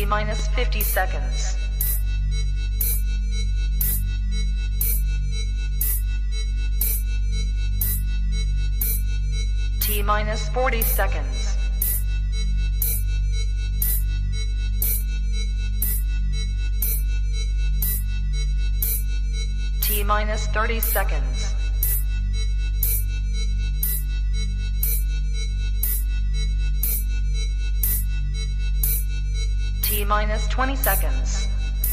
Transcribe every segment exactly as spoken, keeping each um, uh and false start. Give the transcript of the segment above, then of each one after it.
minus fifty seconds. T minus forty seconds. T minus thirty seconds. T minus twenty seconds.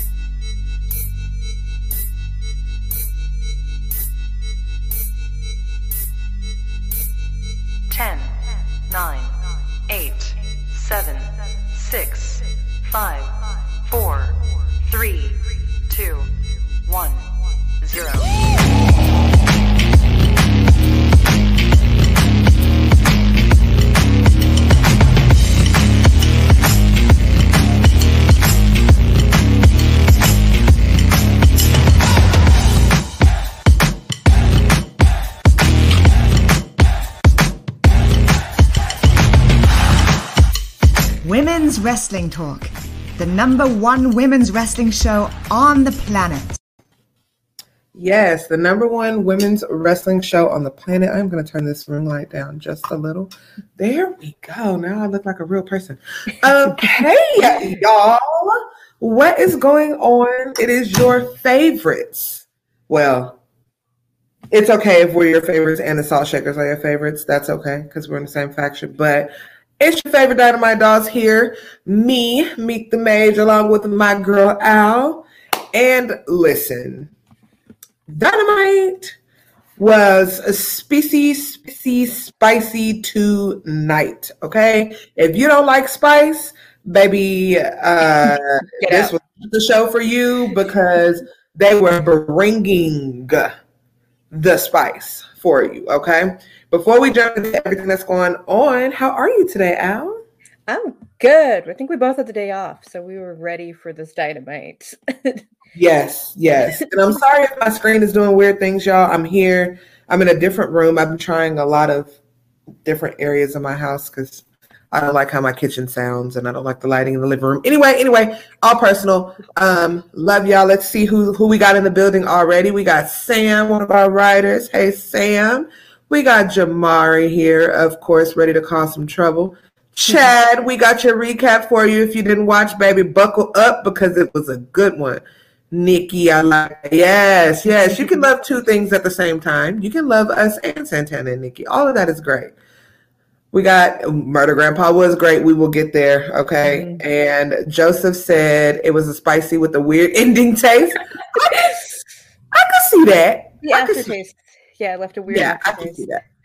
ten, nine, eight, seven, six, five, four, three, two, one, zero. Women's Wrestling Talk, the number one women's wrestling show on the planet. Yes, the number one women's wrestling show on the planet. I'm going to turn this room light down just a little. There we go. Now I look like a real person. Okay, y'all. What is going on? It is your favorites. Well, it's okay if we're your favorites and the Salt Shakers are your favorites. That's okay because we're in the same faction. But it's your favorite Dynamite dolls here. Me, Meek the Mage, along with my girl Al. And listen, Dynamite was a spicy, spicy, spicy tonight. Okay, if you don't like spice, baby, uh, this was the show for you because they were bringing the spice for you. Okay. Before we jump into everything that's going on, how are you today, Al? I'm good. I think we both had the day off, so we were ready for this Dynamite. Yes, yes. And I'm sorry if my screen is doing weird things, y'all. I'm here. I'm in a different room. I've been trying a lot of different areas of my house because I don't like how my kitchen sounds and I don't like the lighting in the living room. Anyway, anyway, all personal. Um, love y'all. Let's see who, who we got in the building already. We got Sam, one of our writers. Hey, Sam. We got Jamari here, of course, ready to cause some trouble. Chad, we got your recap for you. If you didn't watch, baby, buckle up because it was a good one. Nikki, I like it. Yes, yes. You can love two things at the same time. You can love us and Santana and Nikki. All of that is great. We got Murder Grandpa was great. We will get there, okay? Mm-hmm. And Joseph said it was a spicy with a weird ending taste. I could see that. The aftertaste. Yeah, I left a weird Yeah, I can see that.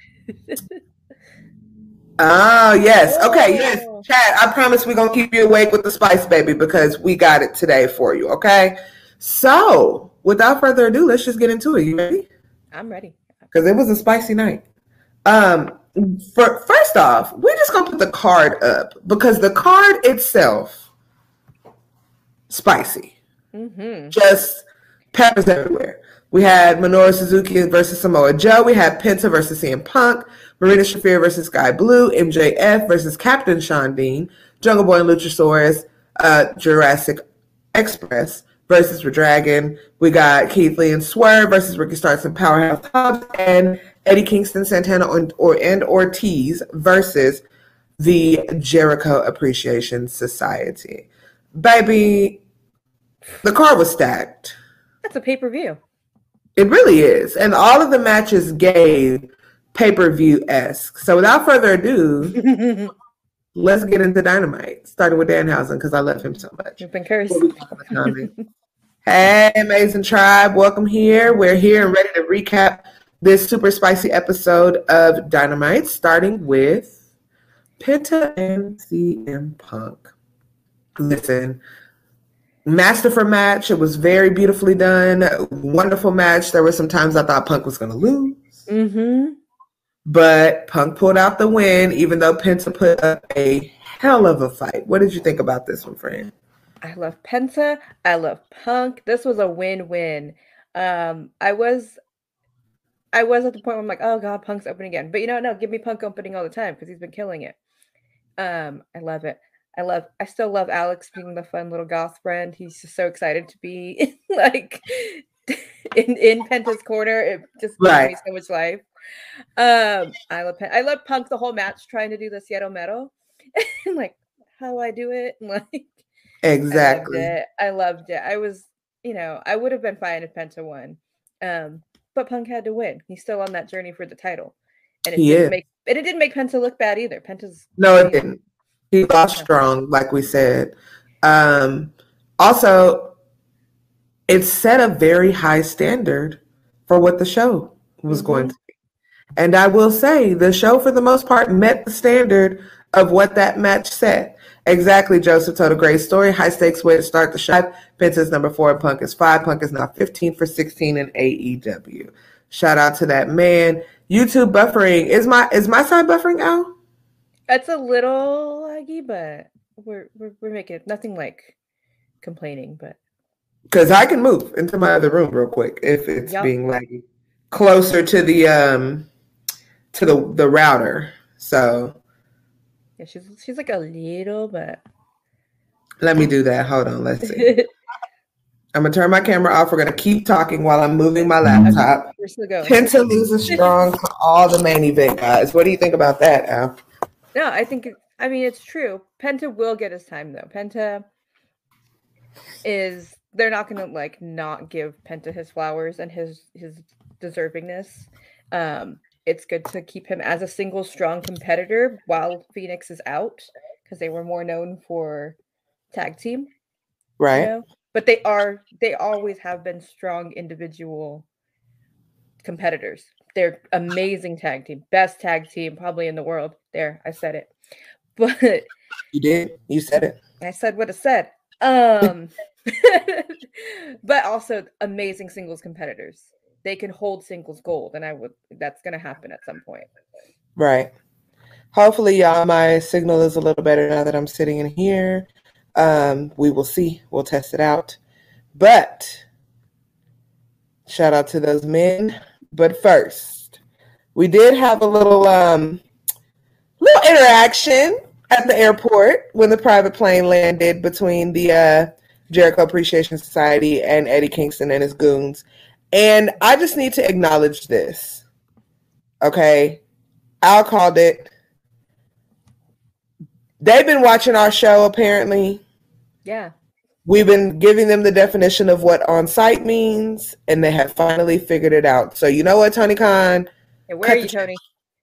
Oh, yes. Okay, yes. Chad, I promise we're going to keep you awake with the spice, baby, because we got it today for you, okay? So, without further ado, let's just get into it. You ready? I'm ready. Because it was a spicy night. Um, for, first off, we're just going to put the card up because the card itself, spicy. Mm-hmm. Just peppers everywhere. We had Minoru Suzuki versus Samoa Joe. We had Penta versus C M Punk. Marina Shafir versus Sky Blue. M J F versus Captain Sean Dean. Jungle Boy and Luchasaurus. Uh, Jurassic Express versus Redragon. We got Keith Lee and Swerve versus Ricky Starks and Powerhouse Hobbs. And Eddie Kingston, Santana, or, or, and Ortiz versus the Jericho Appreciation Society. Baby, the card was stacked. That's a pay-per-view. It really is. And all of the matches gave pay-per-view-esque. So without further ado, let's get into Dynamite, starting with Danhausen because I love him so much. You've been cursed. Hey, Amazing Tribe. Welcome here. We're here and ready to recap this super spicy episode of Dynamite, starting with Penta and C M Punk. Listen, masterful match. It was very beautifully done. Wonderful match. There were some times I thought Punk was going to lose. Mm-hmm. But Punk pulled out the win, even though Penta put up a hell of a fight. What did you think about this one, friend? I love Penta. I love Punk. This was a win-win. Um, I was I was at the point where I'm like, oh, God, Punk's open again. But you know, no, give me Punk opening all the time because he's been killing it. Um, I love it. I love, I still love Alex being the fun little goth friend. He's just so excited to be like in, in Penta's corner. It just gives Right. me so much life. Um, I love Pen- I love Punk the whole match trying to do the Cierto Mero. Like, how I do it? Like, Exactly. I loved it. I loved it. I was, you know, I would have been fine if Penta won. Um, but Punk had to win. He's still on that journey for the title. And it He didn't is. make and it didn't make Penta look bad either. Penta's No, it didn't. He lost Yeah. strong, like we said. Um, also, it set a very high standard for what the show was Mhm. going to be. And I will say, the show, for the most part, met the standard of what that match set. Exactly, Joseph told a great story. High stakes way to start the show. Penta's number four, and Punk is five. Punk is now fifteen for sixteen in A E W. Shout out to that man. YouTube buffering. Is my is my side buffering, Al? That's a little laggy, but we're we're, we're making it nothing like complaining, but Because I can move into my other room real quick if it's Yup. being laggy. Closer to the um to the the router. So yeah, she's she's like a little, but let me do that. Hold on, let's see. I'm gonna turn my camera off. We're gonna keep talking while I'm moving my laptop. we're still going. Penta loses strong to all the main event guys. What do you think about that, Al? No, I think it, I mean it's true. Penta will get his time though. Penta is they're not gonna like not give Penta his flowers and his his deservingness. Um, it's good to keep him as a single strong competitor while Phoenix is out because they were more known for tag team, Right? you know? But they are they always have been strong individual competitors. They're amazing tag team, best tag team probably in the world. There, I said it. But You did. You said it. I said what I said. Um, but also amazing singles competitors. They can hold singles gold, and I would. That's going to happen at some point. Right. Hopefully, y'all, my signal is a little better now that I'm sitting in here. Um, we will see. We'll test it out. But shout out to those men. But first, we did have a little um little interaction at the airport when the private plane landed between the uh, Jericho Appreciation Society and Eddie Kingston and his goons. And I just need to acknowledge this. Okay? Al called it. They've been watching our show, apparently. Yeah. We've been giving them the definition of what on-site means, and they have finally figured it out. So you know what, Tony Khan? Hey, where are you, Tony?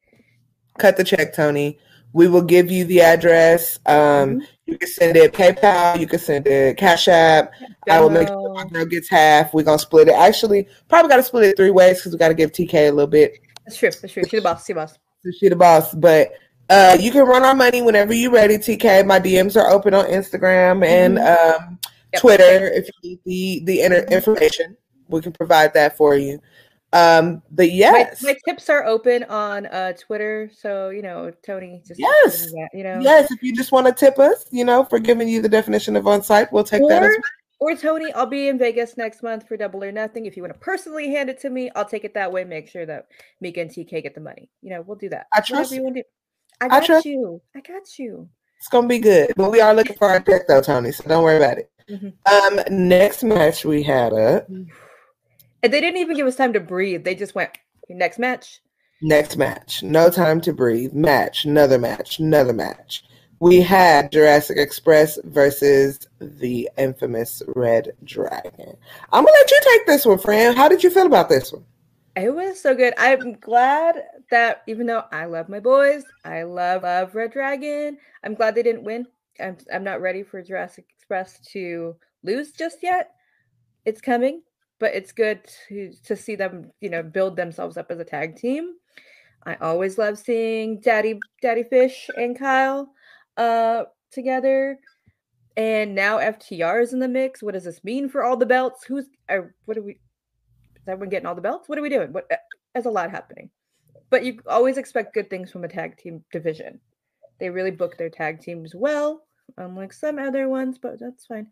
Cut the check, Tony. We will give you the address. Um, mm-hmm. You can send it PayPal. You can send it Cash App. Venmo. I will make sure my girl gets half. We're going to split it. Actually, probably got to split it three ways because we got to give T K a little bit. That's true. That's true. She the boss. She the boss. She the boss. But uh, you can run our money whenever you're ready, T K. My D Ms are open on Instagram and mm-hmm. um, yep. Twitter. If you need the, the inter- information, we can provide that for you. Um, but yes, my, my tips are open on uh Twitter, so you know, Tony. Just yes, that, you know, yes. If you just want to tip us, you know, for giving you the definition of on site, we'll take or, that as well. Or Tony, I'll be in Vegas next month for Double or Nothing. If you want to personally hand it to me, I'll take it that way. Make sure that Mika and T K get the money. You know, we'll do that. I trust you. you. I got I trust you. I got you. It's gonna be good, but we are looking for our pick though, Tony. So don't worry about it. Mm-hmm. Um, next match we had up. And they didn't even give us time to breathe. They just went, next match. Next match. No time to breathe. Match. Another match. Another match. We had Jurassic Express versus the infamous Red Dragon. I'm going to let you take this one, Fran. How did you feel about this one? It was so good. I'm glad that even though I love my boys, I love, love Red Dragon, I'm glad they didn't win. I'm, I'm not ready for Jurassic Express to lose just yet. It's coming. But it's good to to see them, you know, build themselves up as a tag team. I always love seeing Daddy Daddy Fish and Kyle uh, together. And now F T R is in the mix. What does this mean for all the belts? Who's uh, what are we? Is everyone getting all the belts? What are we doing? What? There's a lot happening. But you always expect good things from a tag team division. They really book their tag teams well, unlike some other ones, but that's fine.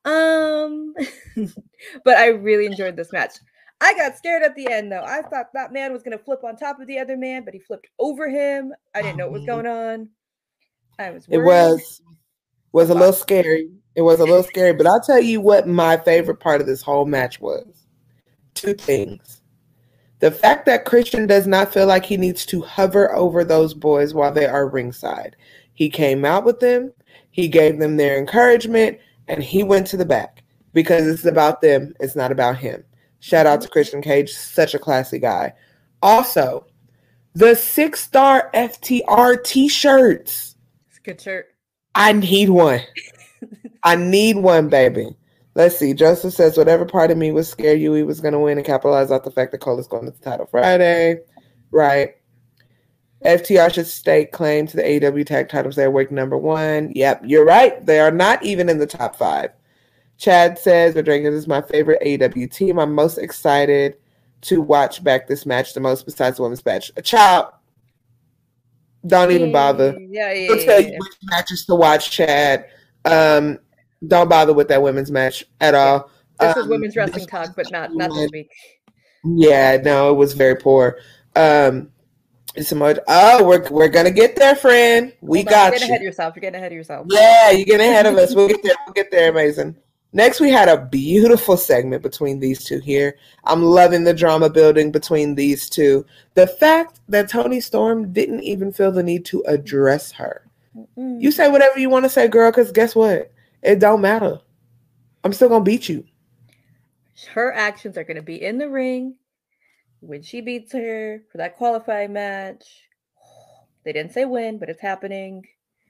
Um, but I really enjoyed this match. I got scared at the end, though. I thought that man was going to flip on top of the other man, but he flipped over him. I didn't know what was going on. I was worried. It was, Was a little scary. It was a little scary, but I'll tell you what my favorite part of this whole match was. Two things. The fact that Christian does not feel like he needs to hover over those boys while they are ringside. He came out with them, he gave them their encouragement, and he went to the back because it's about them, it's not about him. Shout out to Christian Cage, such a classy guy. Also, the six-star F T R t-shirts. It's a good shirt. I need one. I need one, baby. Let's see. Joseph says, whatever part of me was scared Yui was going to win and capitalize off the fact that Cole is going to the title Friday. Right. F T R should stake claim to the A E W tag titles. They're week number one. Yep, you're right. They are not even in the top five. Chad says, the Dragons is my favorite A E W team. I'm most excited to watch back this match the most besides the women's match. A child. Don't even bother. Yeah, yeah, I'll yeah, tell yeah. you which matches to watch, Chad. Um, don't bother with that women's match at all. This um, is women's wrestling talk, but not not this week. Yeah, no, it was very poor. Um, it's so much. Oh, we're we're gonna get there, friend. We Hold on, got you're getting you. ahead of yourself. You're getting ahead of yourself. Yeah, you're getting ahead of us. We'll get there. We'll get there. Amazing. Next, we had a beautiful segment between these two here. I'm loving the drama building between these two. The fact that Toni Storm didn't even feel the need to address her. Mm. You say whatever you want to say, girl, because guess what? It don't matter. I'm still going to beat you. Her actions are going to be in the ring when she beats her for that qualifying match. They didn't say when, but it's happening.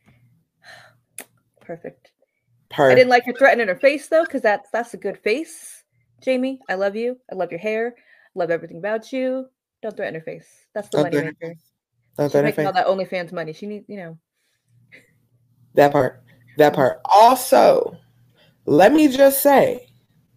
Perfect. Her. I didn't like her threatening her face, though, because that's, that's a good face. Jamie, I love you. I love your hair. I love everything about you. Don't threaten her face. That's the Don't money threaten maker. Don't She's threaten her making all face. that OnlyFans money. She needs, you know. That part. That part. Also, let me just say,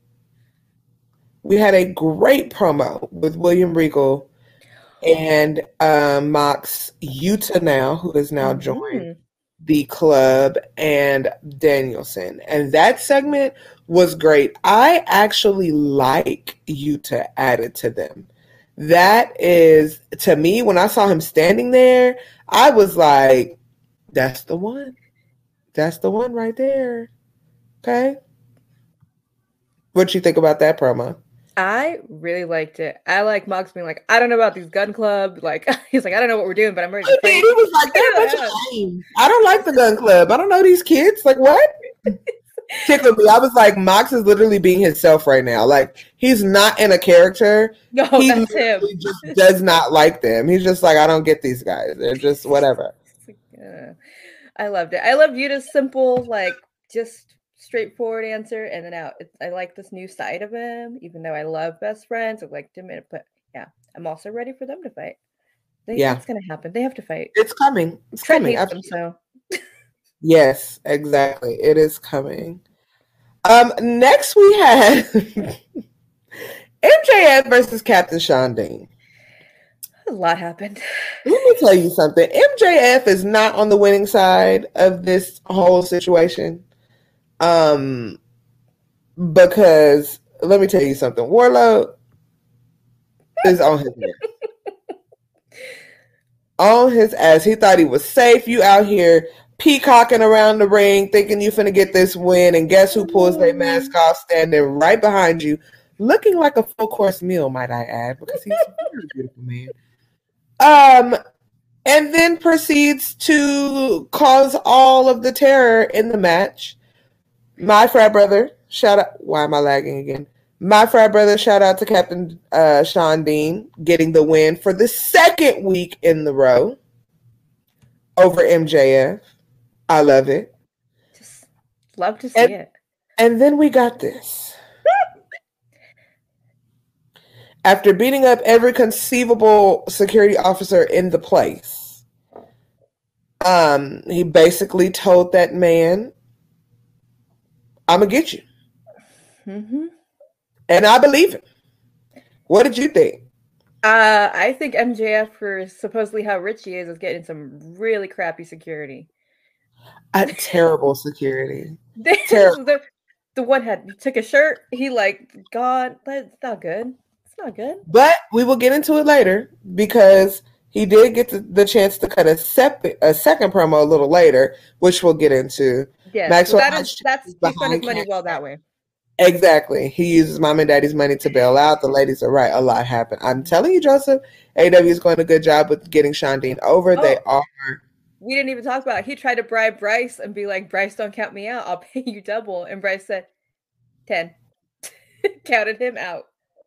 we had a great promo with William Regal and um, Mox Yuta now, who has now joined Mhm. the club, and Danielson. And that segment was great. I actually like Yuta added to them. That is, to me, when I saw him standing there, I was like, that's the one. That's the one right there. Okay. What you think about that promo? I really liked it. I like Mox being like, I don't know about these gun club. Like, he's like, I don't know what we're doing, but I'm ready to He fight. was like, they're a bunch of lame. I don't like the gun club. I don't know these kids. Like, what? Tickled me. I was like, Mox is literally being himself right now. Like, he's not in a character. No, he that's him. literally just does not like them. He's just like, I don't get these guys. They're just whatever. Uh, I loved it. I love Yuta's simple, like, just straightforward answer and then out. It, I like this new side of him, even though I love best friends. I liked him, but yeah, I'm also ready for them to fight. They, Yeah. It's going to happen. They have to fight. It's coming. It's Trent coming. hates them, Absolutely. so. Yes, exactly. It is coming. Um, next we had M J F versus Captain Shawn Dean. A lot happened. Let me tell you something. M J F is not on the winning side of this whole situation. Um, because let me tell you something. Warlow is on his ass. On his ass. He thought he was safe. You out here peacocking around the ring, thinking you finna get this win, and guess who pulls their mask off, standing right behind you, looking like a full course meal, might I add, because he's a very beautiful man. Um, and then proceeds to cause all of the terror in the match. My frat brother, shout out. Why am I lagging again? My frat brother, shout out to Captain uh, Shawn Dean, getting the win for the second week in the row over M J F. I love it. Just love to see And- it. And then we got this. After beating up every conceivable security officer in the place, um, he basically told that man, I'm going to get you. Mm-hmm. And I believe him. What did you think? Uh, I think M J F, for supposedly how rich he is, is getting some really crappy security. A terrible security. This Terrible. is the, the one had he took a shirt. He like, God, that's not good. It's not good. But we will get into it later because he did get the, the chance to cut a, sep- a second promo a little later, which we'll get into. Yeah, Maxwell well, that is that's he spent behind his money Ken. well that way. Exactly. He uses mom and daddy's money to bail out. The ladies are right. A lot happened. I'm telling you, Joseph, A E W is going a good job with getting Shawn Dean over. Oh. They are. We didn't even talk about it. He tried to bribe Bryce and be like, Bryce, don't count me out. I'll pay you double. And Bryce said, ten. Counted him out.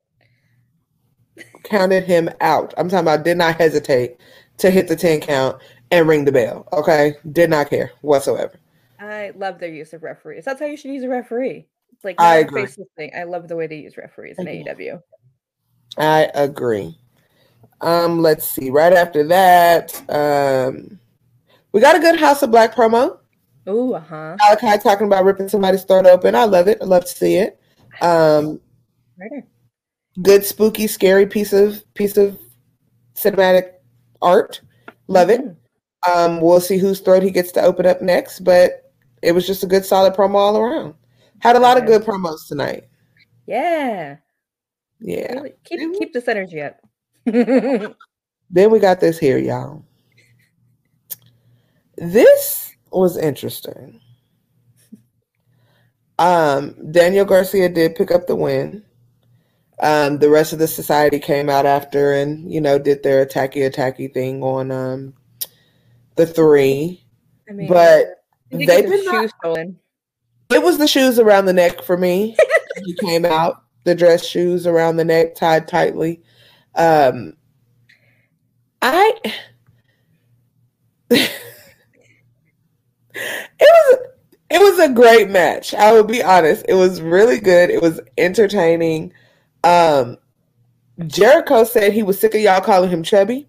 Counted him out. I'm talking about did not hesitate to hit the ten count and ring the bell. Okay? Did not care whatsoever. I love their use of referees. That's how you should use a referee. Like, I not a agree. faceless thing. I love the way they use referees in A E W. I agree. Um, let's see. Right after that, um, we got a good House of Black promo. Ooh, uh-huh. Malachi talking about ripping somebody's throat open. I love it. I love to see it. Um, Right. good, spooky, scary piece of piece of cinematic art. Love Mm-hmm. it. Um, we'll see whose throat he gets to open up next, but it was just a good, solid promo all around. Had a lot of Okay. good promos tonight. Yeah. Yeah. Really, keep keep this energy up. Then we got this here, y'all. This was interesting. Um, Daniel Garcia did pick up the win. Um, the rest of the society came out after and, you know, did their attacky attacky thing on um the three. I mean, But they they get their did not. shoes stolen. It was the shoes around the neck for me. He came out, the dress shoes around the neck, tied tightly. Um, I it was it was a great match. I will be honest. It was really good. It was entertaining. Um, Jericho said he was sick of y'all calling him chubby.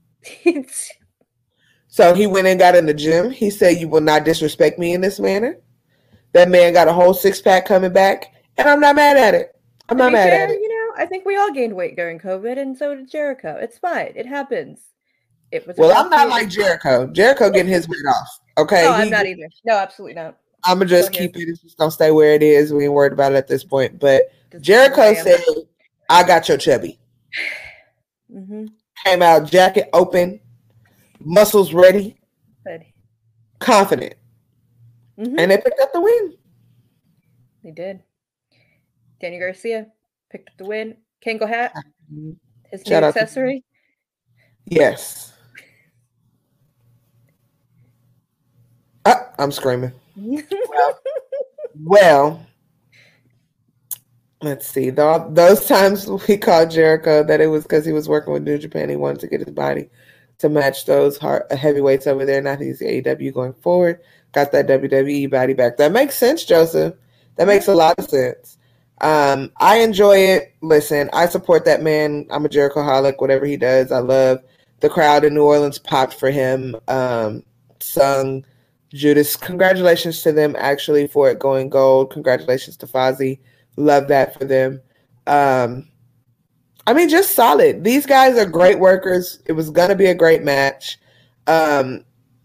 So he went and got in the gym. He said, "You will not disrespect me in this manner." That man got a whole six pack coming back, and I'm not mad at it. I'm To not be mad fair, at it. you know, I think we all gained weight during COVID, and so did Jericho. It's fine. It happens. It was. a Well, rough I'm not year. like Jericho. Jericho getting his weight off. Okay, No, I'm He- not either. No, absolutely not. I'm gonna just Go ahead. keep it. It's just gonna stay where it is. We ain't worried about it at this point. But Just Jericho bam. said, "I got your chubby." Mm-hmm. Came out, jacket open, muscles ready, But confident, mhm, and they picked up the win. they did. Danny Garcia picked up the win. Kango hat, his Shout new out to- accessory. Yes. Ah, I'm screaming. Well, let's see. Tho- Those times we called Jericho that it was because he was working with New Japan. He wanted to get his body to match those hard, heavyweights over there. Now he's A E W going forward. Got that W W E body back. That makes sense, Joseph. That makes a lot of sense. Um, I enjoy it. Listen, I support that man. I'm a Jericho-holic. Whatever he does, I love. The crowd in New Orleans popped for him. Um, sung Judas. Congratulations to them, actually, for it going gold. Congratulations to Fozzy. Love that for them. Um, I mean, just solid. These guys are great workers. It was going to be a great match. Um,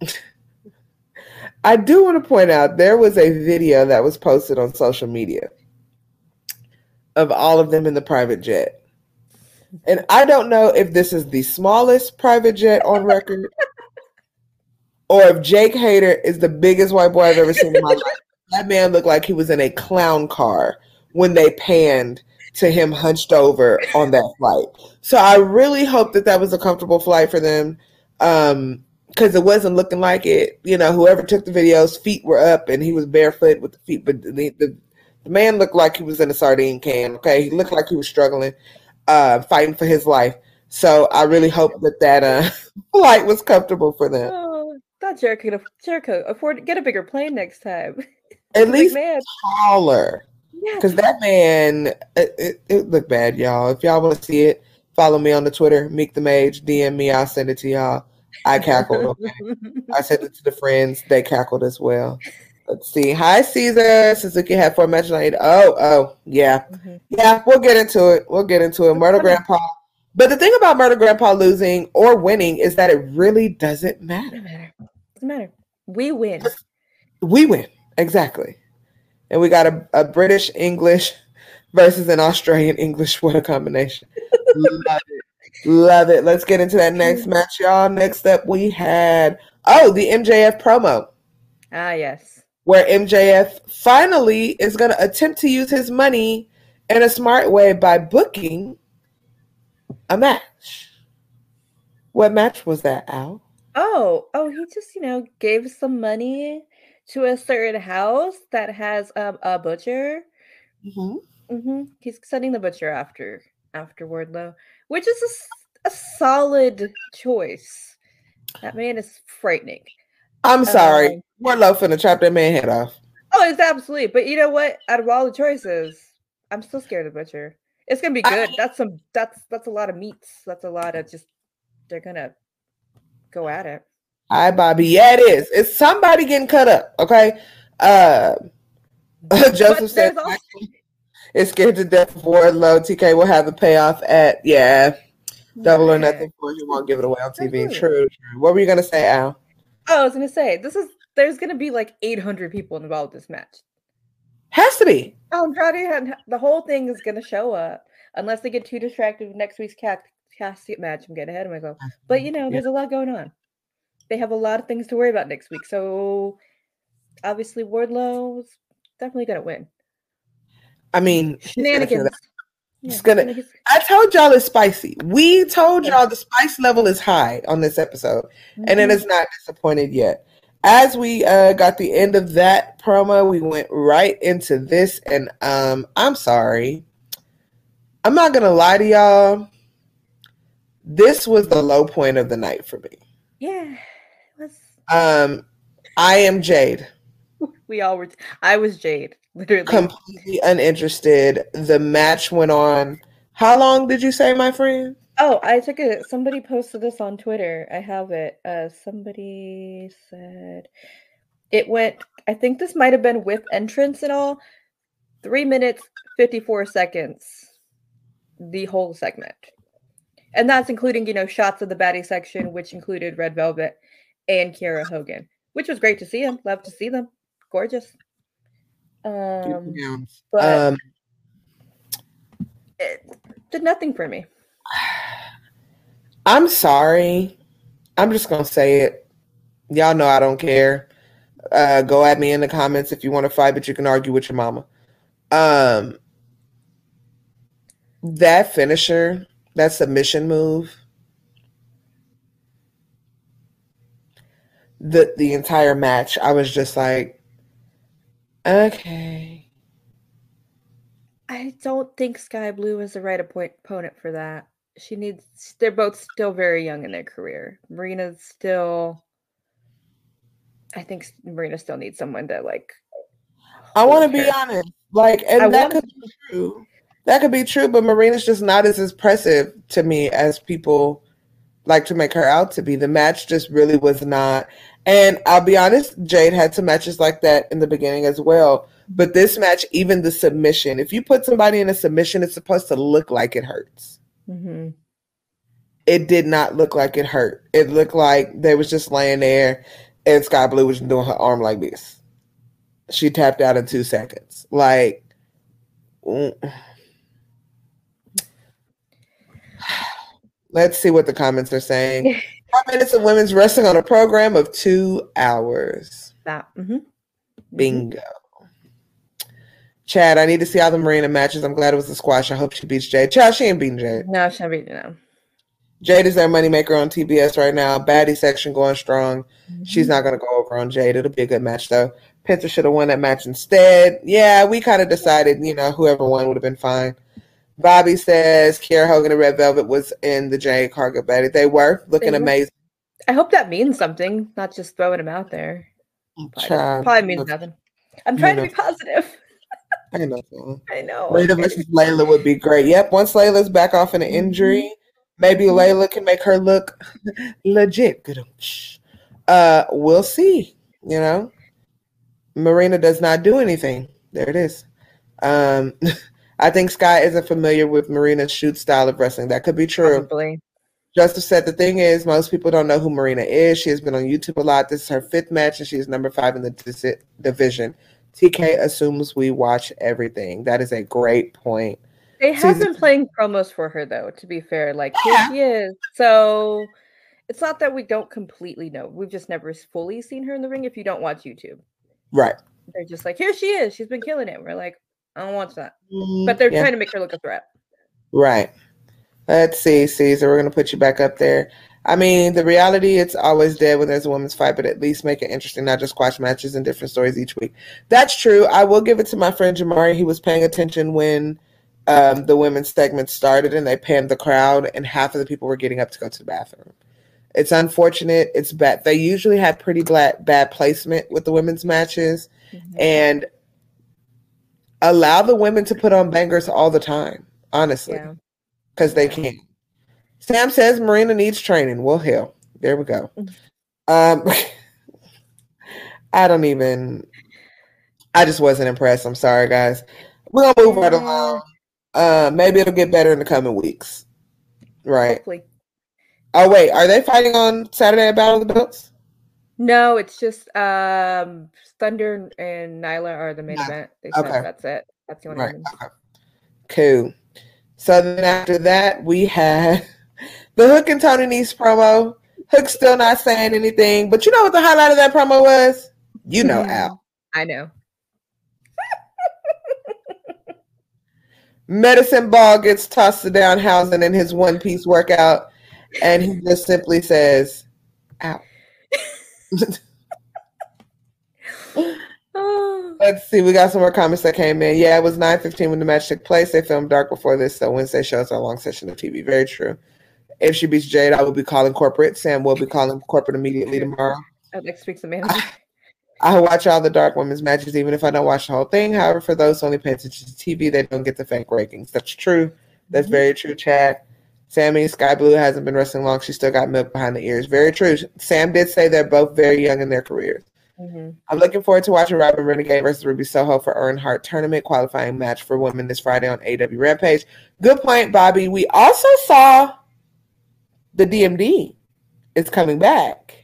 I do want to point out there was a video that was posted on social media of all of them in the private jet. And I don't know if this is the smallest private jet on record or if Jake Hader is the biggest white boy I've ever seen in my life. That man looked like he was in a clown car when they panned to him hunched over on that flight. So I really hope that that was a comfortable flight for them, um, because it wasn't looking like it. You know, whoever took the videos, feet were up and he was barefoot with the feet, but the, the, the man looked like he was in a sardine can. Okay, he looked like he was struggling, uh, fighting for his life. So I really hope that that uh, flight was comfortable for them. Oh, thought Jericho could aff- Jericho afford get a bigger plane next time. At Like, least man, taller. yeah, Because that man, it, it, it looked bad, y'all. If y'all want to see it, follow me on the Twitter, Meek the Mage, D M me, I'll send it to y'all. I cackled, okay? I sent it to the friends, they cackled as well. Let's see. Hi, Caesar. Suzuki had four matches on eight. Oh, oh, yeah. Mhm. Yeah, we'll get into it. We'll get into it. Murder Grandpa. But the thing about Murder Grandpa losing or winning is that it really doesn't matter. Doesn't matter. Doesn't matter. We win. We win. Exactly. And we got a, a British English versus an Australian English. What a combination. Love it. Love it. Let's get into that next match, y'all. Next up, we had, oh, the M J F promo. Ah, yes. where M J F finally is going to attempt to use his money in a smart way by booking a match. What match was that, Al? Oh, oh, he just, you know, gave some money to a certain house that has um, a butcher. Mm-hmm. Mm-hmm. He's sending the butcher after after Wardlow, which is a s- a, solid choice. That man is frightening. I'm sorry. Um, Wardlow finna chop that man head off. Oh, it's absolutely. But you know what? Out of all the choices, I'm still scared of butcher. It's gonna be good. I, that's some. That's that's a lot of meats. That's a lot of just. They're gonna go at it. Hi, Bobby. Yeah, it is. It's somebody getting cut up. Okay. Uh, Joseph said also- it's scared to death of Wardlow. T K will have the payoff at yeah, double or nothing for he won't give it away on T V. True, true. What were you gonna say, Al? Oh, I was gonna say this is. There's gonna be like eight hundred people involved in this match. Has to be. Andrade and the whole thing is gonna show up unless they get too distracted with next week's cast casket match. I'm getting ahead of myself, but you know, there's yeah. a lot going on. They have a lot of things to worry about next week, so obviously Wardlow's definitely gonna win. I mean, shenanigans. Yeah, it's gonna. I told y'all it's spicy. We told y'all the spice level is high on this episode, mm-hmm. and it is not disappointed yet. As we uh, got the end of that promo, we went right into this, and um, I'm sorry. I'm not gonna lie to y'all. This was the low point of the night for me. Yeah. Was... Um, I am Jade. We all were. T- I was Jade. Literally. Completely uninterested. The match went on. How long did you say, my friend? Oh, I took it. Somebody posted this on Twitter. I have it. Uh, somebody said it went. I think this might have been with entrance and all. Three minutes, fifty-four seconds. The whole segment. And that's including, you know, shots of the baddie section, which included Red Velvet and Kiera Hogan, which was great to see them. Love to see them. Gorgeous. Um, yeah. but um, it did nothing for me. I'm sorry. I'm just going to say it. Y'all know I don't care. Uh, go at me in the comments if you want to fight, but you can argue with your mama. Um, that finisher, that submission move, the the entire match, I was just like, okay. I don't think Sky Blue is the right opponent for that. She needs. They're both still very young in their career. Marina's still. I think Marina still needs someone to like. I want to be honest, like, and I that wanna... could be true. That could be true, but Marina's just not as impressive to me as people like to make her out to be. The match just really was not. And I'll be honest, Jade had some matches like that in the beginning as well. But this match, even the submission, if you put somebody in a submission, it's supposed to look like it hurts. Mm-hmm. It did not look like it hurt. It looked like they was just laying there and Sky Blue was doing her arm like this. She tapped out in two seconds. Like, mm. Let's see what the comments are saying. Five minutes of women's wrestling on a program of two hours. That. Mm-hmm. Bingo. Mm-hmm. Chad, I need to see all the Marina matches. I'm glad it was a squash. I hope she beats Jade. Chad, she ain't beating Jade. No, she ain't beating no. Jade is their moneymaker on T B S right now. Baddie section going strong. Mm-hmm. She's not going to go over on Jade. It'll be a good match, though. Penta should have won that match instead. Yeah, we kind of decided, you know, whoever won would have been fine. Bobby says Kiera Hogan and Red Velvet was in the Jade Cargill Baddie. They were looking they were. amazing. I hope that means something, not just throwing them out there. Probably, probably means nothing. I'm trying to be positive. I know. I know. Layla versus Layla would be great. Yep, once Layla's back off in an injury, mm-hmm. maybe Layla can make her look legit. Uh, we'll see. You know, Marina does not do anything. There it is. Um, I think Sky isn't familiar with Marina's shoot style of wrestling. That could be true. Probably. Justice said the thing is, most people don't know who Marina is. She has been on YouTube a lot. This is her fifth match, and she is number five in the dis- division. T K assumes we watch everything. That is a great point. They have Season- been playing promos for her, though, to be fair. Like, yeah. Here she is. So it's not that we don't completely know. We've just never fully seen her in the ring if you don't watch YouTube. Right. They're just like, here she is. She's been killing it. We're like, I don't want that. Mm, But they're yeah. trying to make her look a threat. Right. Let's see, Caesar. We're gonna put you back up there. I mean, the reality, it's always dead when there's a women's fight, but at least make it interesting, not just squash matches and different stories each week. That's true. I will give it to my friend Jamari. He was paying attention when um, the women's segment started and they panned the crowd and half of the people were getting up to go to the bathroom. It's unfortunate. It's bad. They usually have pretty bad, bad placement with the women's matches mm-hmm. and allow the women to put on bangers all the time, honestly, because yeah. they can. Sam says Marina needs training. Well, hell, there we go. Um, I don't even, I just wasn't impressed. I'm sorry, guys. We're going to move right along. Uh, maybe it'll get better in the coming weeks. Right. Hopefully. Oh, wait. Are they fighting on Saturday at Battle of the Belts? No, it's just um, Thunder and Nyla are the main no. event. They said okay. that's it. That's the only right. one. Okay. Cool. So then after that, we had the Hook and Tony Nese promo. Hook's still not saying anything, but you know what the highlight of that promo was? You know, Al. I know. Medicine Ball gets tossed to Danhausen in his one-piece workout, and he just simply says, ow. Let's see. We got some more comments that came in. Yeah, it was nine fifteen when the match took place. They filmed dark before this, so Wednesday shows are a long session of T V. Very true. If she beats Jade, I will be calling corporate. Sam will be calling corporate immediately tomorrow. I'd like to speak to the manager. I watch all the dark women's matches, even if I don't watch the whole thing. However, for those who only pay attention to T V, they don't get the fake rankings. That's true. That's mm-hmm. very true, Chad. Sammy, Sky Blue hasn't been wrestling long. She still got milk behind the ears. Very true. Sam did say they're both very young in their careers. Mm-hmm. I'm looking forward to watching Robin Renegade versus Ruby Soho for Earnhardt Tournament qualifying match for women this Friday on A E W Rampage. Good point, Bobby. We also saw the D M D is coming back.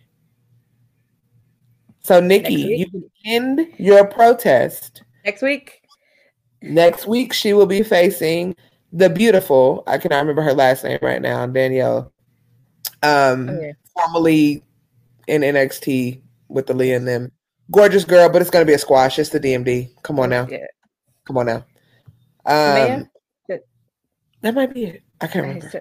So, Nikki, you can end your protest. Next week? Next week, she will be facing the beautiful, I cannot remember her last name right now, Danielle, um, okay. formerly in N X T with the Leah and them. Gorgeous girl, but it's going to be a squash. It's the D M D. Come on now. Yeah. Come on now. Um, that might be it. I can't remember.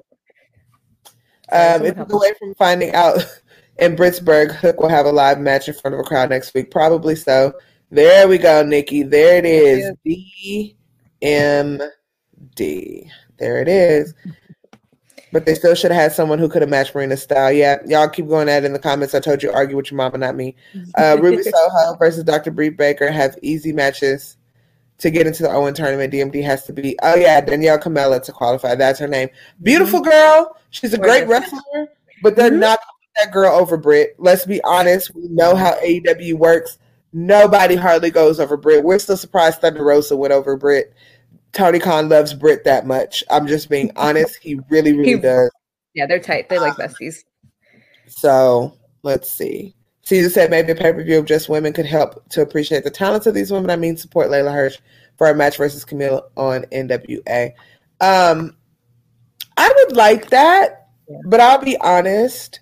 Um, if you go away from finding out in Britsburg, Hook will have a live match in front of a crowd next week. Probably so. There we go, Nikki. There it is. D M D. There it is. But they still should have had someone who could have matched Marina's style. Yeah, y'all keep going at it in the comments. I told you, argue with your mama, not me. Uh, Ruby Soho versus Doctor Britt Baker have easy matches to get into the Owen tournament. D M D has to be, oh yeah, Danielle Camella to qualify. That's her name. Beautiful girl. She's a great wrestler, but they're mm-hmm. not that girl over Britt. Let's be honest. We know how A E W works. Nobody hardly goes over Britt. We're still surprised Thunder Rosa went over Britt. Tony Khan loves Britt that much. I'm just being honest. He really, really he, does. Yeah, they're tight. They like besties. So let's see. Caesar said maybe a pay-per-view of just women could help to appreciate the talents of these women. I mean, support Layla Hirsch for a match versus Camille on N W A. Um, I would like that, yeah. but I'll be honest.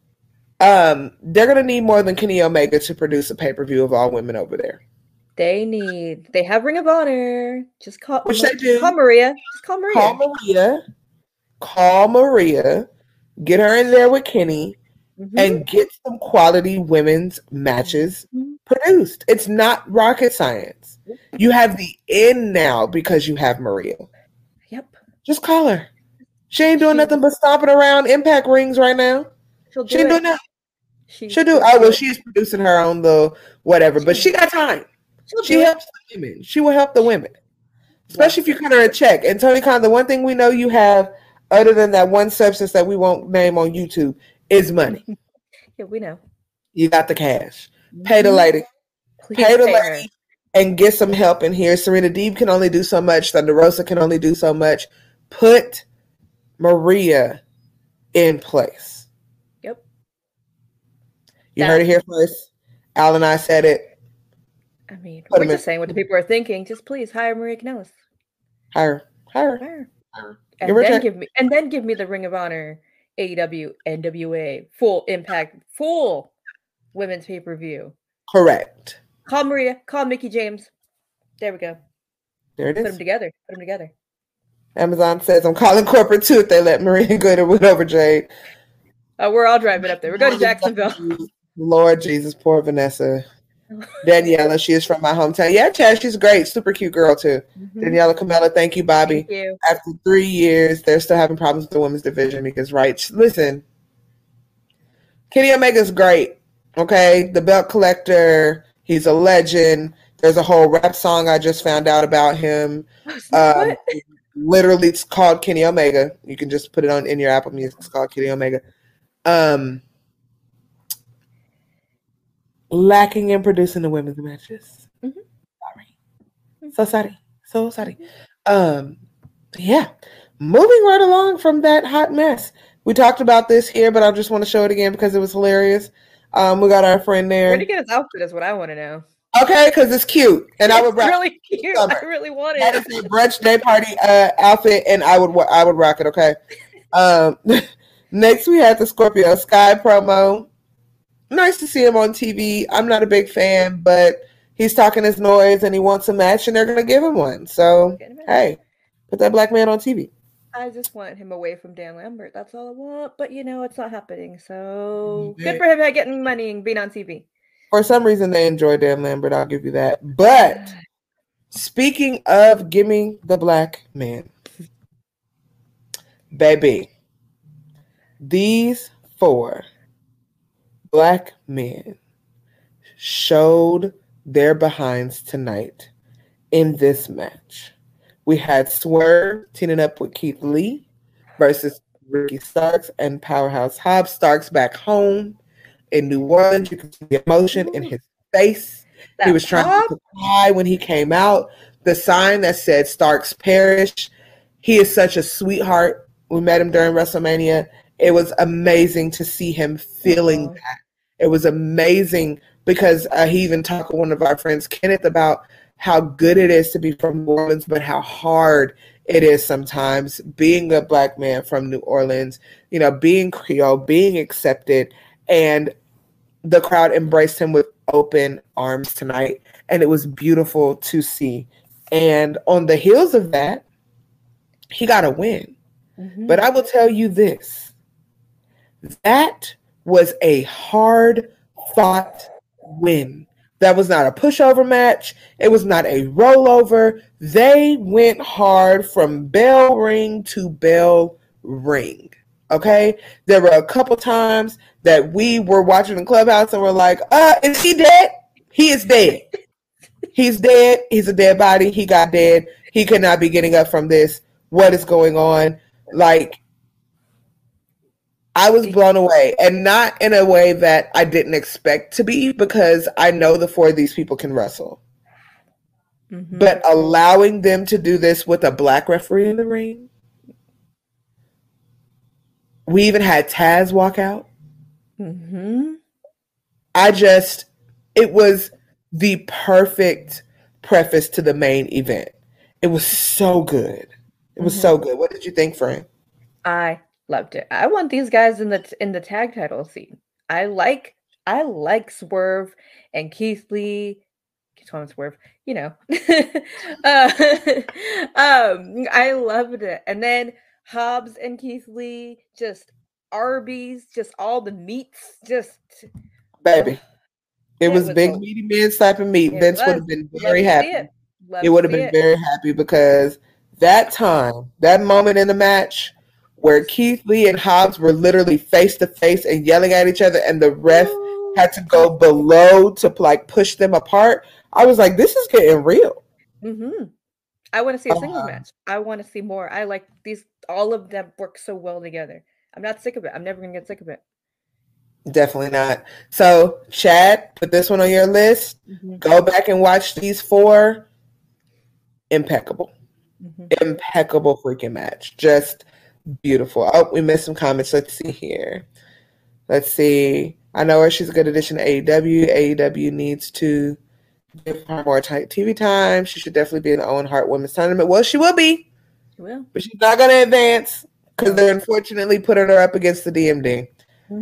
Um, they're going to need more than Kenny Omega to produce a pay-per-view of all women over there. They need, they have Ring of Honor. Just call, Which they do. Call Maria. Just call Maria. Call Maria. Call Maria. Get her in there with Kenny mm-hmm. and get some quality women's matches mm-hmm. produced. It's not rocket science. You have the in now because you have Maria. Yep. Just call her. She ain't doing she, nothing but stomping around Impact rings right now. She'll do she ain't it. doing that. She, she'll do. Oh well, she's producing her own the whatever, but she got time. She helps the women. She will help the women, especially yeah. if you cut her a check. And Tony Khan, the one thing we know you have, other than that one substance that we won't name on YouTube, is money. Yeah, we know. You got the cash. Pay the lady. Please pay the pay lady, her. And get some help in here. Serena Deeb can only do so much. Thunder Rosa can only do so much. Put Maria in place. Yep. You that- heard it here first. Al and I said it. I mean, Put we're just in. saying what the people are thinking. Just please hire Maria Kanellis. Hire, hire, hire. hire. And give then give me, and then give me the Ring of Honor, A E W, N W A, full Impact, full women's pay per view. Correct. Call Maria. Call Mickey James. There we go. There it Put is. them together. Put them together. Amazon says, I'm calling corporate too if they let Maria go to win over Jade. Oh, we're all driving up there. We're going to Jacksonville. Lord Jesus, poor Vanessa. Daniela, she is from my hometown. Yeah, Chad, she's great. Super cute girl, too. Mm-hmm. Daniela Camilla, thank you, Bobby. Thank you. After three years, they're still having problems with the women's division because, right, listen, Kenny Omega's great, okay? The belt collector, he's a legend. There's a whole rap song I just found out about him. Um, literally, it's called Kenny Omega. You can just put it on in your Apple Music. It's called Kenny Omega. Um... Lacking in producing the women's matches. Mm-hmm. Sorry. So sorry. So sorry. Um, yeah. Moving right along from that hot mess. We talked about this here, but I just want to show it again because it was hilarious. Um, we got our friend there. Where did he get his outfit is what I want to know. Okay, because it's cute. And it's I would rock really cute. Summer. I really want it. That is a brunch day party uh, outfit, and I would I would rock it, okay? Um, next, we had the Scorpio Sky promo. Nice to see him on T V. I'm not a big fan, but he's talking his noise and he wants a match and they're going to give him one. So, hey, put that black man on T V. I just want him away from Dan Lambert. That's all I want. But, you know, it's not happening. So, yeah. Good for him at getting money and being on T V. For some reason, they enjoy Dan Lambert. I'll give you that. But speaking of gimme the black man, baby, these four black men showed their behinds tonight in this match. We had Swerve teaming up with Keith Lee versus Ricky Starks and Powerhouse Hobbs. Starks back home in New Orleans. You can see the emotion in his face. That he was trying pop? to cry when he came out. The sign that said Starks perish. He is such a sweetheart. We met him during WrestleMania. It was amazing to see him feeling oh. that. It was amazing because uh, he even talked with one of our friends, Kenneth, about how good it is to be from New Orleans, but how hard it is sometimes being a black man from New Orleans, you know, being Creole, being accepted. And the crowd embraced him with open arms tonight. And it was beautiful to see. And on the heels of that, he got a win. Mm-hmm. But I will tell you this, that was a hard-fought win. That was not a pushover match. It was not a rollover. They went hard from bell ring to bell ring. Okay? There were a couple times that we were watching the clubhouse and we're like, uh, is he dead? He is dead. He's dead. He's a dead body. He got dead. He could not be getting up from this. What is going on? Like, I was blown away, and not in a way that I didn't expect to be, because I know the four of these people can wrestle. Mm-hmm. But allowing them to do this with a black referee in the ring. We even had Taz walk out. Mm-hmm. I just, it was the perfect preface to the main event. It was so good. It was mm-hmm. so good. What did you think, Fran? I loved it. I want these guys in the in the tag title scene. I like I like Swerve and Keith Lee. Keith calling Swerve, you know. uh, um, I loved it. And then Hobbs and Keith Lee, just Arby's, just all the meats, just baby. It, it was, was big a, meaty men slapping meat. Vince would have been very happy. It, it would have been it. very happy because that time, that moment in the match where Keith Lee and Hobbs were literally face to face and yelling at each other, and the ref Ooh. had to go below to like push them apart. I was like, this is getting real. Mm-hmm. I want to see a singles uh, match. I want to see more. I like these. All of them work so well together. I'm not sick of it. I'm never gonna get sick of it. Definitely not. So, Chad, put this one on your list. Mm-hmm. Go back and watch these four. Impeccable. Mm-hmm. Impeccable freaking match. Just beautiful. Oh, we missed some comments. Let's see here. Let's see. I know her. She's a good addition to A E W. A E W needs to give her more T V time. She should definitely be in the Owen Hart Women's Tournament. Well, she will be. She will. But she's not going to advance because they're unfortunately putting her up against the D M D. Mm-hmm.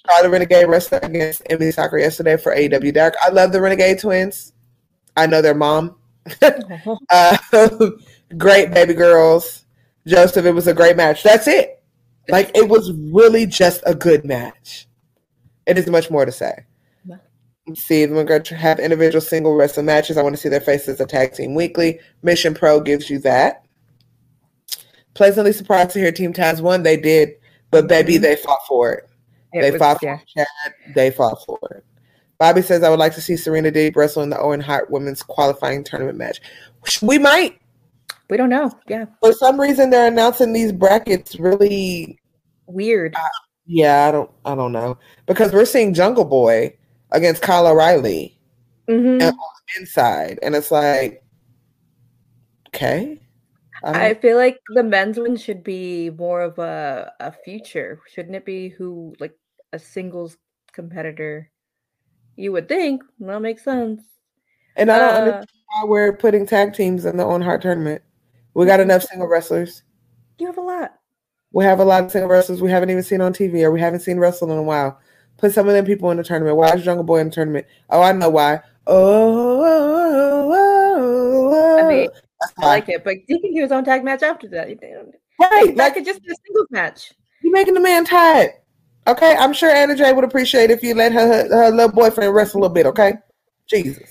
Charlotte Renegade wrestled against Emily Soccer yesterday for A E W Dark. I love the Renegade twins. I know their mom. uh, great baby girls. Joseph, it was a great match. That's it. Like, it was really just a good match. It is much more to say. Let's see, we're going to have individual single wrestling matches. I want to see their faces a tag team weekly. Mission Pro gives you that. Pleasantly surprised to hear Team Taz won. They did, but baby, they fought for it. it they was, fought yeah. for it. Chad. They fought for it. Bobby says, I would like to see Serena Deeb wrestle in the Owen Hart women's qualifying tournament match. We might. We don't know. Yeah. For some reason, they're announcing these brackets really weird. Uh, yeah, I don't. I don't know, because we're seeing Jungle Boy against Kyle O'Reilly mm-hmm. and on the inside, and it's like, okay. I, I feel like the men's one should be more of a a future, shouldn't it be? Who like a singles competitor? You would think that makes sense. And I don't uh, understand why we're putting tag teams in the Owen Hart tournament. We got enough single wrestlers. You have a lot. We have a lot of single wrestlers we haven't even seen on T V or we haven't seen wrestle in a while. Put some of them people in the tournament. Why is Jungle Boy in the tournament? Oh, I know why. Oh, oh, oh, oh. I mean, I like it, but he can do his own tag match after that. Right. That like, could just be a singles match. You're making the man tired. Okay, I'm sure Anna Jay would appreciate if you let her, her her little boyfriend wrestle a little bit, okay? Jesus.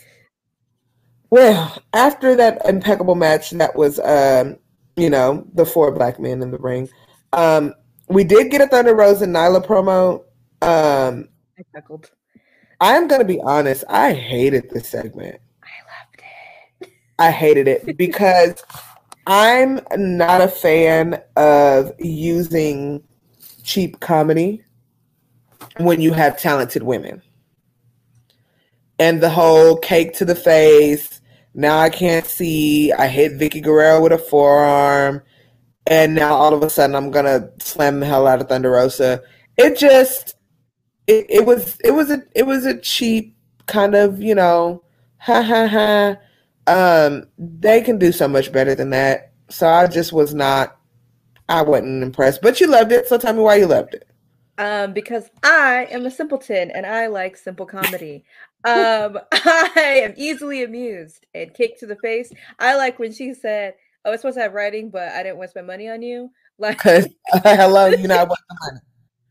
Well, after that impeccable match that was, um, you know, the four black men in the ring, um, we did get a Thunder Rosa and Nyla promo. Um, I chuckled. I'm going to be honest. I hated this segment. I loved it. I hated it because I'm not a fan of using cheap comedy when you have talented women. And the whole cake to the face, now I can't see, I hit Vicky Guerrero with a forearm, and now all of a sudden I'm going to slam the hell out of Thunder Rosa. It just, it, it was, it was a, it was a cheap kind of, you know, ha ha ha. Um, they can do so much better than that. So I just was not, I wasn't impressed, but you loved it. So tell me why you loved it. Um, because I am a simpleton and I like simple comedy. Um, I am easily amused and kick to the face. I like when she said, "Oh, it's supposed to have writing, but I didn't want to spend money on you." Like, hello, you know what the money.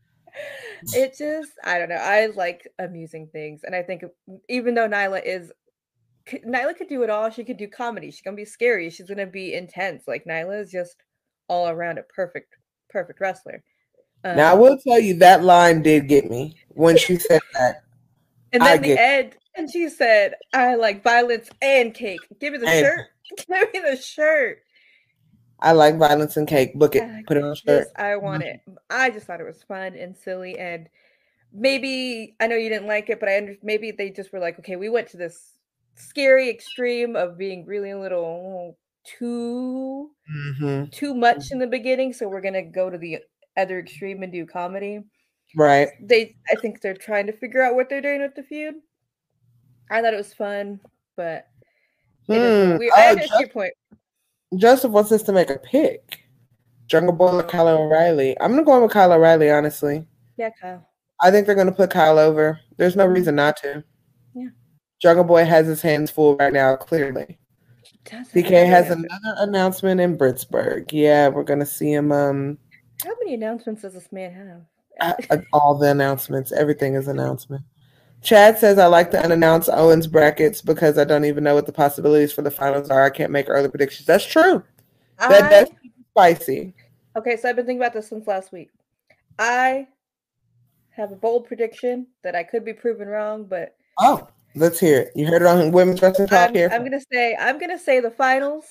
It just, I don't know. I like amusing things, and I think even though Nyla is, Nyla could do it all. She could do comedy. She's gonna be scary. She's gonna be intense. Like Nyla is just all around a perfect, perfect wrestler. Um, now I will tell you that line did get me when she said that. And then I the end, and she said, "I like violence and cake. Give me the and, shirt. Give me the shirt." I like violence and cake. Book it. I, Put it on a shirt. Yes, I want it. I just thought it was fun and silly, and maybe I know you didn't like it, but I under, maybe they just were like, okay, we went to this scary extreme of being really a little too mm-hmm. too much in the beginning, so we're gonna go to the other extreme and do comedy. Right. They, I think they're trying to figure out what they're doing with the feud. I thought it was fun, but it hmm. is weird. I understand your point. Joseph wants us to make a pick. Jungle Boy or Kyle O'Reilly. I'm gonna go with Kyle O'Reilly, honestly. Yeah, Kyle. I think they're gonna put Kyle over. There's no reason not to. Yeah. Jungle Boy has his hands full right now, clearly. D K has another announcement in Pittsburgh. Yeah, we're gonna see him. Um, How many announcements does this man have? I, I, all the announcements. Everything is announcement. Chad says, I like the unannounced Owens brackets because I don't even know what the possibilities for the finals are. I can't make early predictions. That's true. I, that, that's spicy. Okay, so I've been thinking about this since last week. I have a bold prediction that I could be proven wrong, but oh, let's hear it. You heard it on Women's Wrestling Talk I'm, here. I'm gonna say I'm gonna say the finals.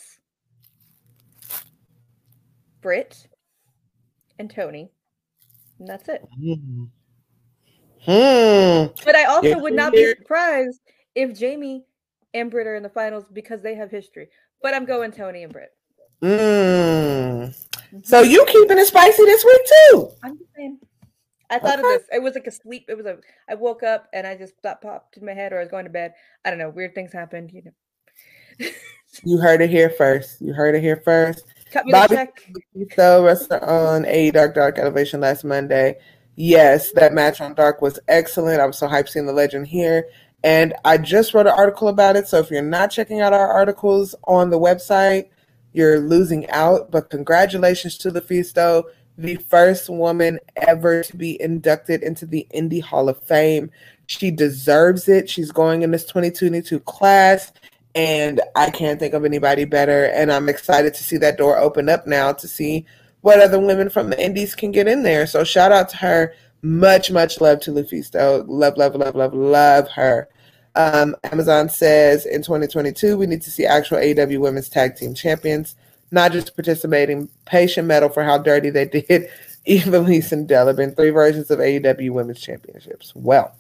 Britt and Tony. And that's it. Hmm. Hmm. But I also yeah, would not be surprised if Jamie and Britt are in the finals because they have history. But I'm going Tony and Britt. Mm. So you keeping it spicy this week too? I'm just saying. I thought okay. of this. It was like a sleep. It was a. I woke up and I just thought popped in my head, or I was going to bed. I don't know. Weird things happened. You know. You heard it here first. You heard it here first. Cut me Bobby the check. So wrestler on A E Dark Dark Elevation last Monday. Yes, that match on Dark was excellent. I'm so hyped seeing the legend here. And I just wrote an article about it. So if you're not checking out our articles on the website, you're losing out. But congratulations to LuFisto, the first woman ever to be inducted into the Indie Hall of Fame. She deserves it. She's going in this twenty twenty-two class. And I can't think of anybody better. And I'm excited to see that door open up now to see what other women from the Indies can get in there. So shout out to her. Much, much love to LuFisto. Love, love, love, love, love her. Um, Amazon says in twenty twenty-two, we need to see actual A E W Women's Tag Team Champions, not just participating. Patient medal for how dirty they did Ivelisse and Delavan. Three versions of A E W Women's Championships. Well,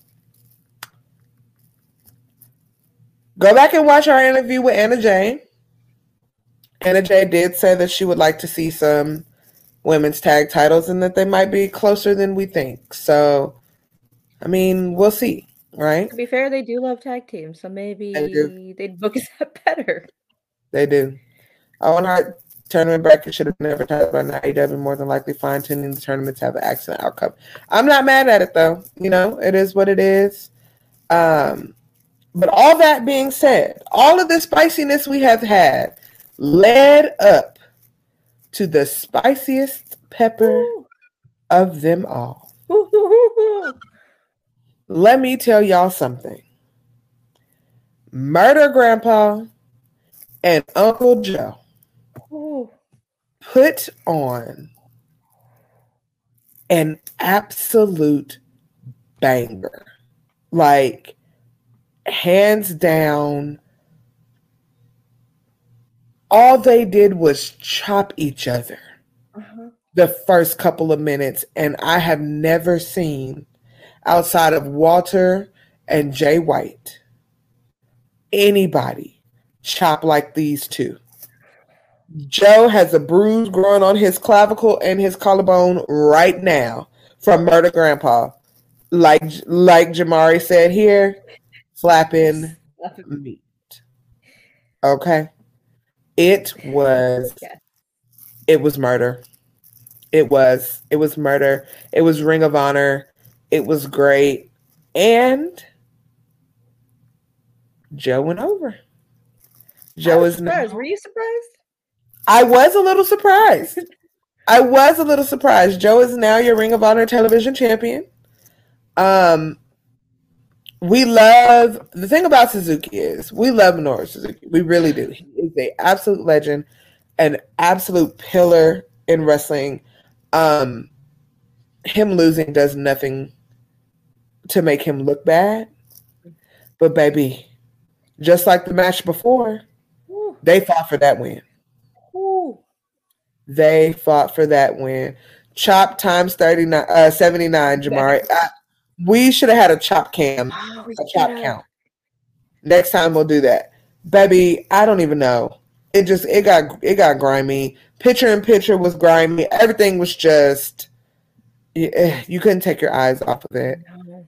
go back and watch our interview with Anna Jay. Anna Jay did say that she would like to see some women's tag titles and that they might be closer than we think. So, I mean, we'll see, right? To be fair, they do love tag teams, so maybe They they'd book us up better. They do. Owen Hart tournament bracket should have never talked about an A E W, more than likely fine tuning the tournament to have an accident outcome. I'm not mad at it, though. You know, it is what it is. Um, but all that being said, all of the spiciness we have had led up to the spiciest pepper Ooh. Of them all. Ooh. Let me tell y'all something. Murder Grandpa and Uncle Joe Ooh. Put on an absolute banger. Like, hands down, all they did was chop each other uh-huh. the first couple of minutes. And I have never seen, outside of Walter and Jay White, anybody chop like these two. Joe has a bruise growing on his clavicle and his collarbone right now from Murder Grandpa. Like, like Jamari said here, flapping meat. Okay? It was, yeah. it was murder. It was, it was murder. It was Ring of Honor. It was great. And Joe went over. Joe is surprised. Were you surprised? I was a little surprised. I was a little surprised. Joe is now your Ring of Honor television champion. Um, we love, the thing about Suzuki is we love Minoru Suzuki. We really do. He is an absolute legend, an absolute pillar in wrestling. Um, him losing does nothing to make him look bad. But baby, just like the match before, Ooh. They fought for that win. Ooh. They fought for that win. Chop times thirty-nine, uh, seventy-nine, Jamari. I, we should have had a chop cam, oh, a chop count. Next time we'll do that. Baby, I don't even know. It just, it got, it got grimy. Picture in picture was grimy. Everything was just, you, you couldn't take your eyes off of it. No.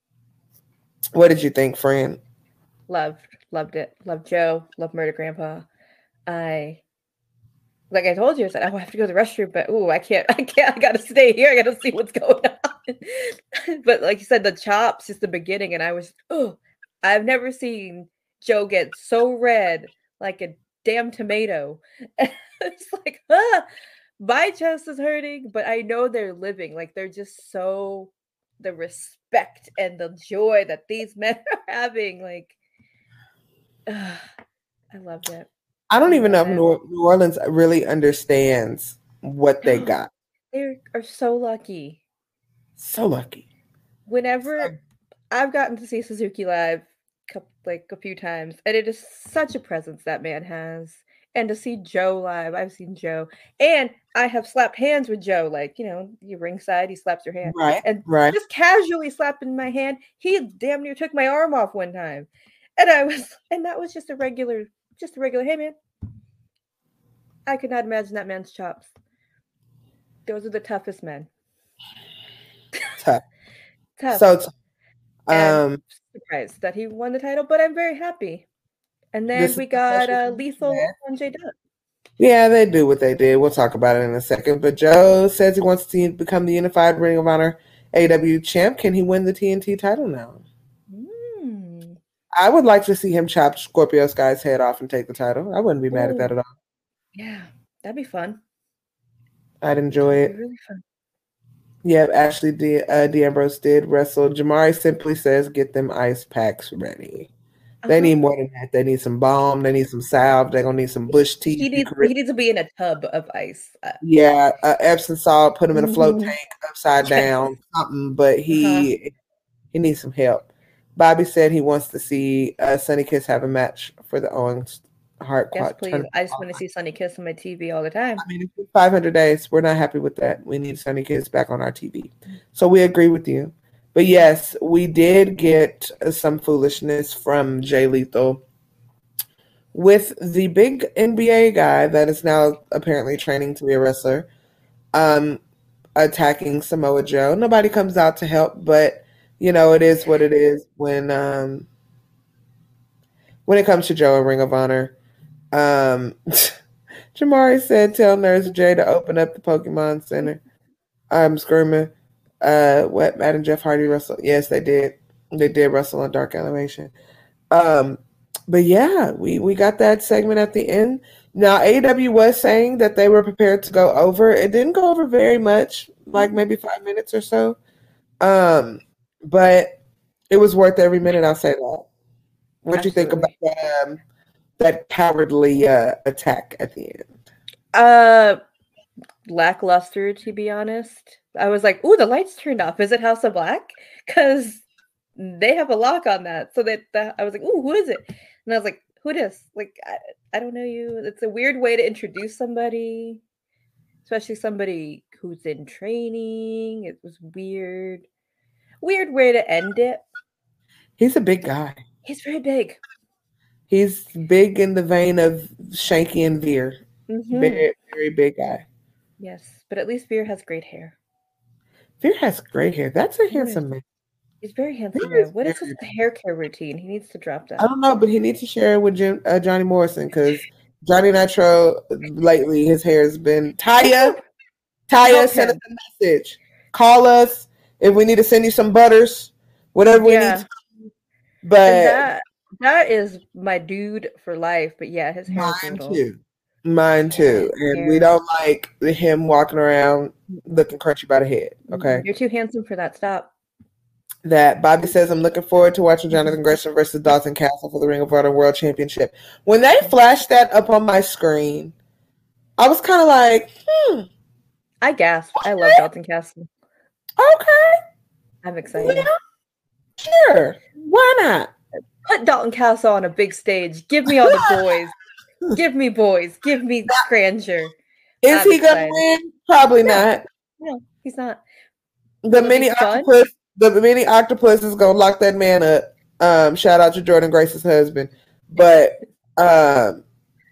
What did you think, friend? Loved, loved it. Loved Joe. Loved Murder Grandpa. I, like I told you, I said, oh, I have to go to the restroom, but oh, I can't, I can't, I gotta stay here. I gotta see what's going on. But like you said, the chops, just the beginning, and I was, oh, I've never seen Joe get so red, like a damn tomato. It's like, ah, my chest is hurting, but I know they're living. Like, they're just so, the respect and the joy that these men are having, like, uh, I loved it. I don't even know if New Orleans really understands what they got. They are so lucky. So lucky. Whenever I've gotten to see Suzuki live like a few times, and it is such a presence that man has. And to see Joe live, I've seen Joe, and I have slapped hands with Joe. Like, you know, you ringside, he slaps your hand, right? And right. just casually slapping my hand. He damn near took my arm off one time, and I was, and that was just a regular, just a regular. Hey, man, I could not imagine that man's chops. Those are the toughest men. Tough, tough. So tough. Um, I'm surprised that he won the title, but I'm very happy. And then we got uh, Lethal on J Dub. Yeah, they do what they did. We'll talk about it in a second. But Joe says he wants to become the unified Ring of Honor A E W champ. Can he win the T N T title now? Mm. I would like to see him chop Scorpio Sky's head off and take the title. I wouldn't be mad Ooh. at that at all. Yeah, that'd be fun. I'd enjoy That'd it. be really fun. Yeah, Ashley D, uh, D'Ambrose did wrestle. Jamari simply says, get them ice packs ready. They Uh-huh. need more than that. They need some balm. They need some salve. They're going to need some bush tea. He needs, he needs to be in a tub of ice. Uh, yeah, uh, Epsom salt, put him in a float Mhm. tank upside Yes. down, something. But he he needs some help. Bobby said he wants to see uh, Sonny Kiss have a match for the Owens Hart Yes, Quad please. tournament. I just want to see Sonny Kiss on my T V all the time. I mean, it's been five hundred days. We're not happy with that. We need Sonny Kiss back on our T V. So we agree with you. But yes, we did get uh, some foolishness from Jay Lethal with the big N B A guy that is now apparently training to be a wrestler, um, attacking Samoa Joe. Nobody comes out to help, but you know, it is what it is when um, when it comes to Joe and Ring of Honor. Um, Jamari said, tell Nurse Jay to open up the Pokemon Center. I'm screaming. Uh, what Matt and Jeff Hardy wrestled? Yes, they did. They did wrestle on Dark Elevation. Um, but yeah, we we got that segment at the end. Now A E W was saying that they were prepared to go over. It didn't go over very much, like maybe five minutes or so. Um, but it was worth every minute. I'll say that. What do you think about that? Um, that cowardly uh, attack at the end? Uh, lackluster, to be honest. I was like, "Ooh, the lights turned off. Is it House of Black?" Because they have a lock on that. So that, that I was like, "Ooh, who is it?" And I was like, "Who it is?" Like, I, I don't know you. It's a weird way to introduce somebody, especially somebody who's in training. It was weird, weird way to end it. He's a big guy. He's very big. He's big in the vein of Shanky and Veer. Mm-hmm. Very, very big guy. Yes, but at least Veer has great hair. Veer has great hair. That's a handsome man. He's very handsome. Veer is Man. What is his very- hair care routine? He needs to drop that. I don't know, but he needs to share it with Jim, uh, Johnny Morrison because Johnny Nitro lately his hair has been. Taya, Taya, Help send us him. a message. Call us if we need to send you some butters, whatever we Yeah. need. To but And that that is my dude for life. But yeah, his hair is mine brutal. too. Mine too. And we Hair. don't like him walking around looking crunchy by the head. Okay. You're too handsome for that. Stop. That Bobby says, I'm looking forward to watching Jonathan Gresham versus Dalton Castle for the Ring of Honor World Championship. When they flashed that up on my screen, I was kind of like, hmm, I gasped. I love Dalton Castle. okay, I'm excited. yeah, sure, why not? Put Dalton Castle on a big stage. Give me all the boys. Give me boys. Give me grandeur. Is I'm he gonna excited. win? Probably not. No, he's not. The Will it mini be fun? octopus, the mini octopus is gonna lock that man up. Um, shout out to Jordan Grace's husband, but um,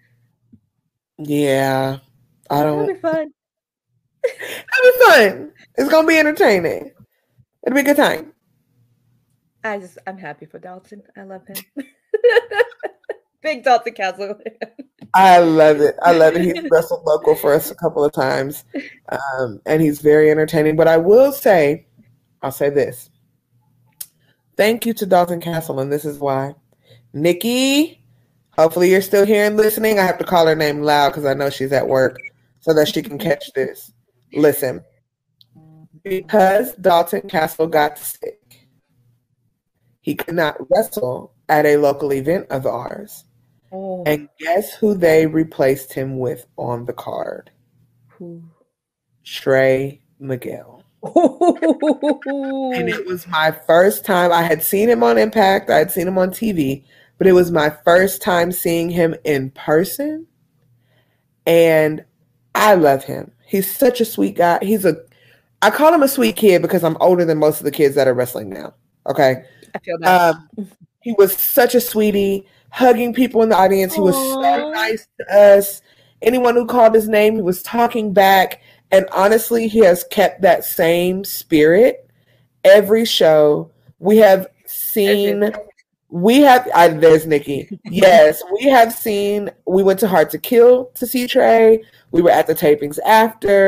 yeah, I That'll don't. be fun. It'll be fun. It's gonna be entertaining. It'll be a good time. I just, I'm happy for Dalton. I love him. Big Dalton Castle. I love it. I love it. He's wrestled local for us a couple of times, um, and he's very entertaining. But I will say, I'll say this. Thank you to Dalton Castle, and this is why. Nikki, hopefully you're still here and listening. I have to call her name loud because I know she's at work so that she can catch this. Listen, because Dalton Castle got sick, he could not wrestle at a local event of ours. Oh, And guess who they replaced him with on the card? who? Trey Miguel. And it was my first time. I had seen him on Impact. I had seen him on T V, but it was my first time seeing him in person. And I love him. He's such a sweet guy. He's a, I call him a sweet kid because I'm older than most of the kids that are wrestling now. Okay. I feel that. Um, he was such a sweetie, hugging people in the audience. He was so Aw. nice to us. Anyone who called his name, he was talking back. And honestly, he has kept that same spirit every show. We have seen, we have, I, there's Nikki. Yes, we have seen, we went to Hard to Kill to see Trey. We were at the tapings after.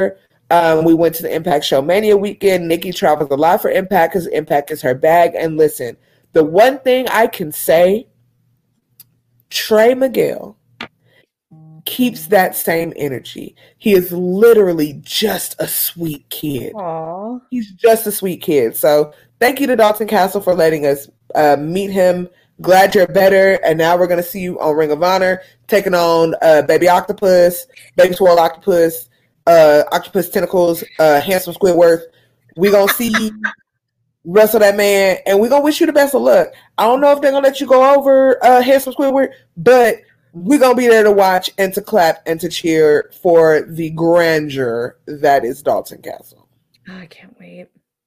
Um, we went to the Impact Show Mania weekend. Nikki travels a lot for Impact because Impact is her bag. And listen, the one thing I can say, Trey Miguel keeps that same energy. He is literally just a sweet kid. Aww. He's just a sweet kid. So thank you to Dalton Castle for letting us uh, meet him. Glad you're better. And now we're going to see you on Ring of Honor, taking on uh, Baby Octopus, Baby Swirl Octopus, uh, Octopus Tentacles, uh, Handsome Squidward. We're going to see you wrestle that man, and we're going to wish you the best of luck. I don't know if they're going to let you go over uh, Handsome Squidward, but we're going to be there to watch and to clap and to cheer for the grandeur that is Dalton Castle. Oh, I can't wait.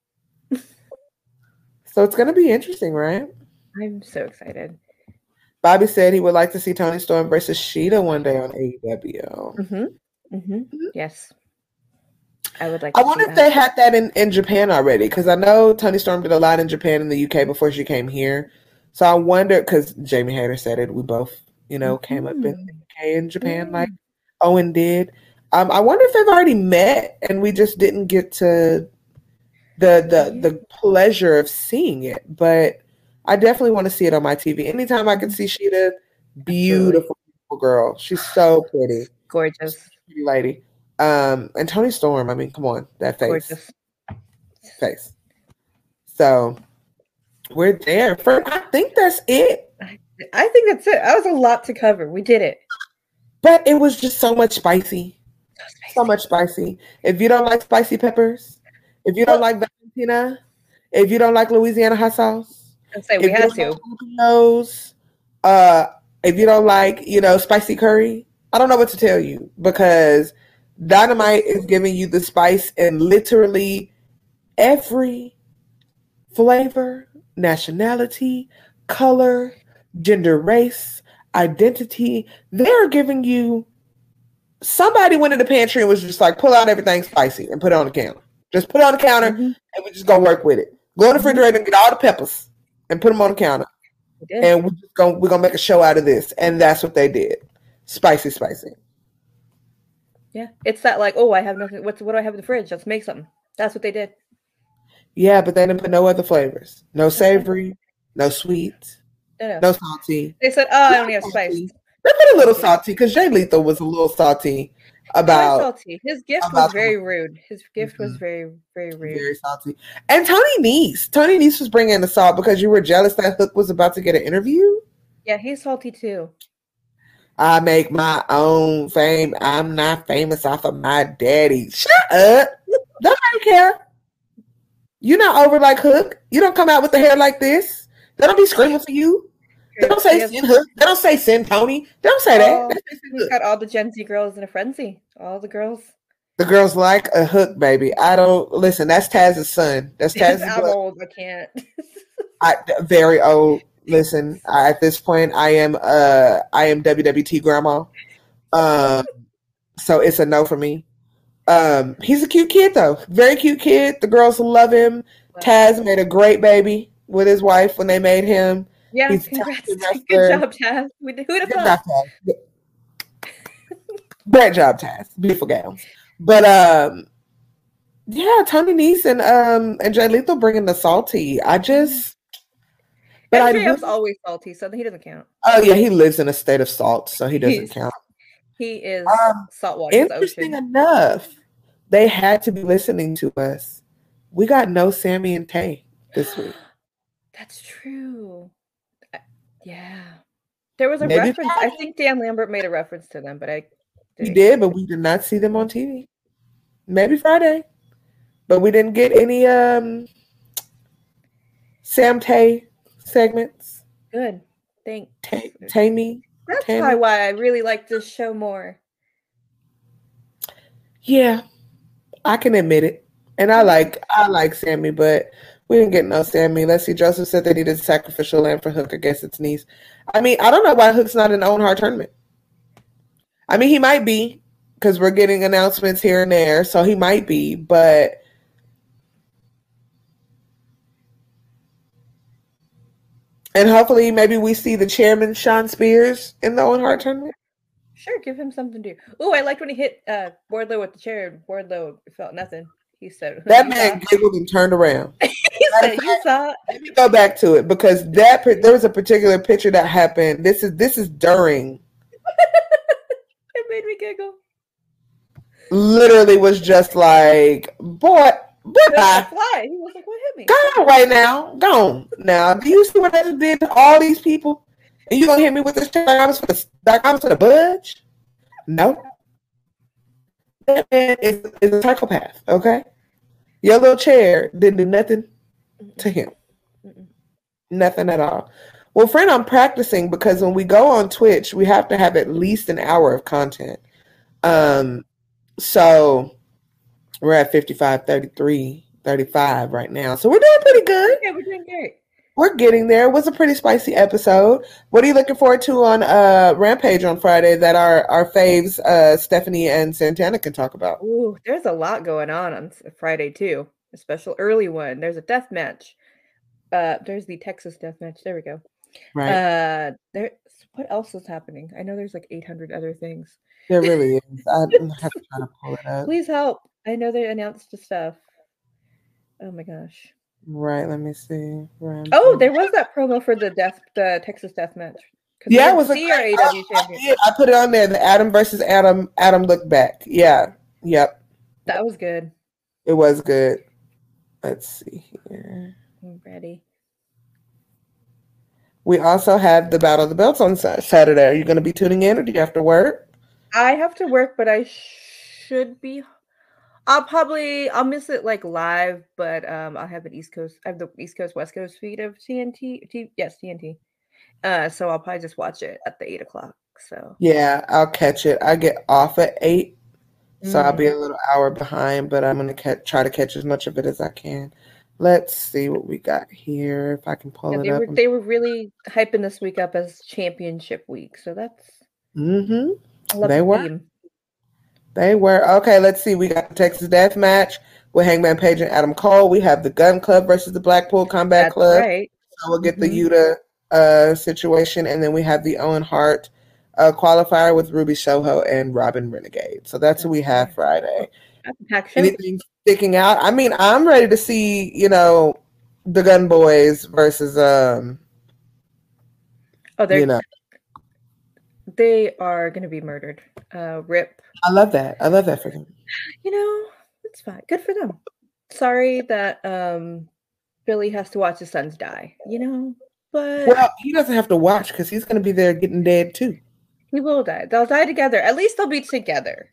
So it's going to be interesting, right? I'm so excited. Bobby said he would like to see Toni Storm versus Sheeta one day on A E W. Mm-hmm. Mm-hmm. Mm-hmm. Yes. I would like I to wonder see if that. they had that in, in Japan already, because I know Toni Storm did a lot in Japan and the U K before she came here. So I wonder, because Jamie Hayter said it, we both, you know, came up in the U K and Japan Mm. like Owen did. Um, I wonder if they've already met and we just didn't get to the the the pleasure of seeing it. But I definitely want to see it on my T V. Anytime I can see Sheeta, beautiful, beautiful girl. She's so pretty. Gorgeous. Pretty lady. Um, and Toni Storm, I mean, come on, that face. Gorgeous. Face. So we're there. For, I think that's it. I think that's it. That was a lot to cover. We did it. But it was just so much spicy. So spicy. So much spicy. If you don't like spicy peppers, if you don't Well- like Valentina, if you don't like Louisiana hot sauce, I'd say if we you had don't to. like jalapenos, uh, if you don't like, you know, spicy curry, I don't know what to tell you, because Dynamite is giving you the spice in literally every flavor, nationality, color, gender, race, identity. They're giving you, somebody went in the pantry and was just like, pull out everything spicy and put it on the counter. Just put it on the counter Mm-hmm. and we just go work with it. Go in the refrigerator and get all the peppers and put them on the counter. We did. And we're just gonna we're gonna make a show out of this. And that's what they did. Spicy, spicy. Yeah. It's that like, oh, I have nothing. What's what do I have in the fridge? Let's make something. That's what they did. Yeah, but they didn't put no other flavors. No savory, no sweet, No, no. no salty. They said, oh, I only have spice. They put a little salty because Jay Lethal was a little salty Very about salty. His gift about was very rude. His gift was Mhm. very, very rude. very salty. And Tony Nese. Tony Nese was bringing the salt because you were jealous that Hook was about to get an interview. Yeah, he's salty too. I make my own fame. I'm not famous off of my daddy. Shut up. Nobody care. You're not over like Hook. You don't come out with the hair like this. They don't be screaming for you. They don't say He has- send Hook. They don't say send Tony. They don't say that. Oh, They say send He's Hook. got all the Gen Z girls in a frenzy. All the girls. The girls like a Hook, baby. I don't listen. That's Taz's son. That's Taz's I'm blood. old. I can't. I very old. Listen, I, at this point, I am uh I am W W T grandma. Um, so it's a no for me. Um, he's a cute kid though, very cute kid. The girls love him. Taz made a great baby with his wife when they made him. Yeah, He's a congrats. talented Good wrestler. job, Taz. We, who'd have Good thought? job, Taz. Great job, Taz. Beautiful gals. But um, yeah, Tony Nese and um and Jay Lethal bringing the salty. I just. But I M J F's really- always salty, so he doesn't count. oh yeah, he lives in a state of salt, so he doesn't He's- count. He is Um, saltwater is the Interesting ocean. enough, they had to be listening to us. We got no Sammy and Tay this week. That's true. I- Yeah. There was a Maybe reference. I Friday. think Dan Lambert made a reference to them, but I We didn't- did, but we did not see them on T V. Maybe Friday, but we didn't get any um Sam Tay segments. Good. Thank. Tay, Tammy. That's Tammy. probably why I really like this show more. Yeah, I can admit it, and I like I like Sammy, but we didn't get no Sammy. Let's see. Joseph said they needed a sacrificial lamb for Hook against its niece. I mean, I don't know why Hook's not in the Owen Hart tournament. I mean, he might be because we're getting announcements here and there, so he might be, but. And hopefully, maybe we see the chairman, Sean Spears, in the Owen Hart tournament. Sure, give him something to do. Oh, I liked when he hit uh, Wardlow with the chair, and Wardlow felt nothing. He said, That man giggled and turned around. He said, "You saw." Let me go back to it because that there was a particular picture that happened. This is this is during. It made me giggle. Literally was just like, boy, boy, fly. He was like, "What hit me?" Go on right now, go on now. Do you see what I just did to all these people? And you gonna hit me with this chair like I was for the like I was for the budge? No, that man is, is a psychopath. Okay, your little chair didn't do nothing to him. Mm-mm. Nothing at all. Well, friend, I'm practicing because when we go on Twitch, we have to have at least an hour of content. Um, so we're at fifty-five, thirty-three, thirty-five right now. So we're doing pretty good. Yeah, we're doing great. We're getting there. It was a pretty spicy episode. What are you looking forward to on uh, Rampage on Friday that our, our faves, uh, Stephanie and Santana, can talk about? Ooh, there's a lot going on on Friday, too. A special early one. There's a death match. Uh, there's the Texas death match. There we go. Right. Uh, there. What else is happening? I know there's like eight hundred other things. There really is. I have to try to pull it up. Please help. I know they announced the stuff. Oh my gosh. Right. Let me see. Rampage. Oh, there was that promo for the death, the Texas death match. Yeah, it was a great, A W I, I, I put it on there. The Adam versus Adam. Adam look back. Yeah. Yep. That was good. It was good. Let's see here. I'm ready. We also have the Battle of the Belts on Saturday. Are you going to be tuning in, or do you have to work? I have to work, but I should be. I'll probably I'll miss it like live, but um, I'll have an East Coast. I have the East Coast West Coast feed of T N T. T yes, T N T. Uh, so I'll probably just watch it at the eight o'clock. So yeah, I'll catch it. I get off at eight, so mm. I'll be a little hour behind. But I'm gonna catch, try to catch as much of it as I can. Let's see what we got here. If I can pull yeah, it they up. Were, they were really hyping this week up as championship week, so that's. Mm-hmm. I love they the were. theme. They were. Okay, let's see. We got the Texas Death Match with Hangman Page and Adam Cole. We have the Gun Club versus the Blackpool Combat That's Club. Right. So we'll get mm-hmm. the Yuta uh, situation. And then we have the Owen Hart uh, qualifier with Ruby Soho and Robin Renegade. So that's, that's who we have right. Friday. That's Anything sticking out? I mean, I'm ready to see, you know, the Gun Boys versus, um, oh, they're, you know. They are going to be murdered. Uh, rip. I love that. I love that for them. You know, it's fine. Good for them. Sorry that um, Billy has to watch his sons die, you know, but... Well, he doesn't have to watch because he's going to be there getting dead too. He will die. They'll die together. At least they'll be together.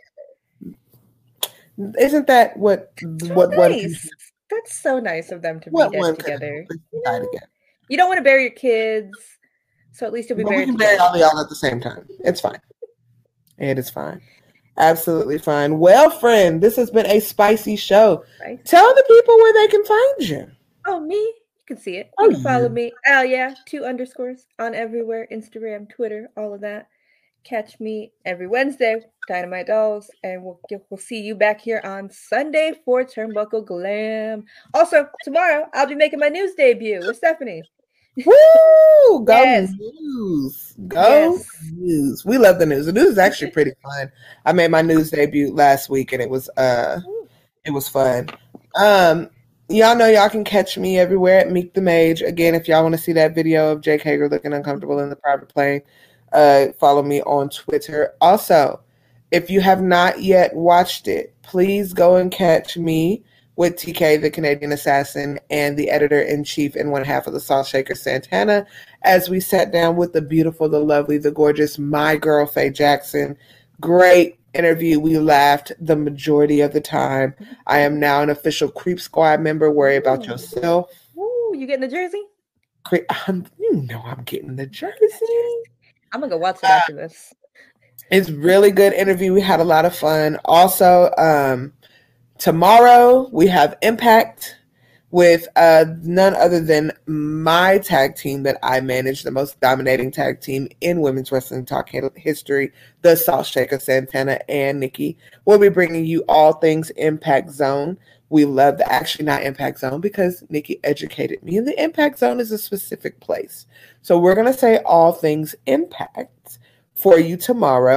Isn't that what... So what nice. One, That's so nice of them to what be dead together. You, know, die together. You don't want to bury your kids, so at least you'll be but buried we can together. bury all y'all at the same time. It's fine. It is fine. Absolutely fine. Well, friend, this has been a spicy show. Right. Tell the people where they can find you. Oh, me? You can see it. Oh, you can follow yeah. me. Oh, yeah. Two underscores on everywhere. Instagram, Twitter, all of that. Catch me every Wednesday, Dynamite Dolls, and we'll we'll see you back here on Sunday for Turnbuckle Glam. Also, tomorrow, I'll be making my news debut with Stephanie. Woo! Go yes. news. Go yes. news. We love the news. The news is actually pretty fun. I made my news debut last week and it was uh it was fun. Um y'all know y'all can catch me everywhere at Meek the Mage. Again, if y'all want to see that video of Jake Hager looking uncomfortable in the private plane, uh follow me on Twitter. Also, if you have not yet watched it, please go and catch me with T K, the Canadian Assassin, and the editor-in-chief and one half of the Salt Shaker, Santana, as we sat down with the beautiful, the lovely, the gorgeous, my girl, Faye Jackson. Great interview. We laughed the majority of the time. I am now an official Creep Squad member. Worry about yourself. Ooh, you getting the jersey? Creep, I'm, you know I'm getting the jersey. I'm going to go watch it uh, after this. It's really good interview. We had a lot of fun. Also, um, tomorrow, we have Impact with uh, none other than my tag team that I manage, the most dominating tag team in women's wrestling talk history, the Salt Shaker, Santana, and Nikki. We'll be bringing you all things Impact Zone. We love the actually not Impact Zone because Nikki educated me, and the Impact Zone is a specific place. So we're going to say all things Impact for you tomorrow.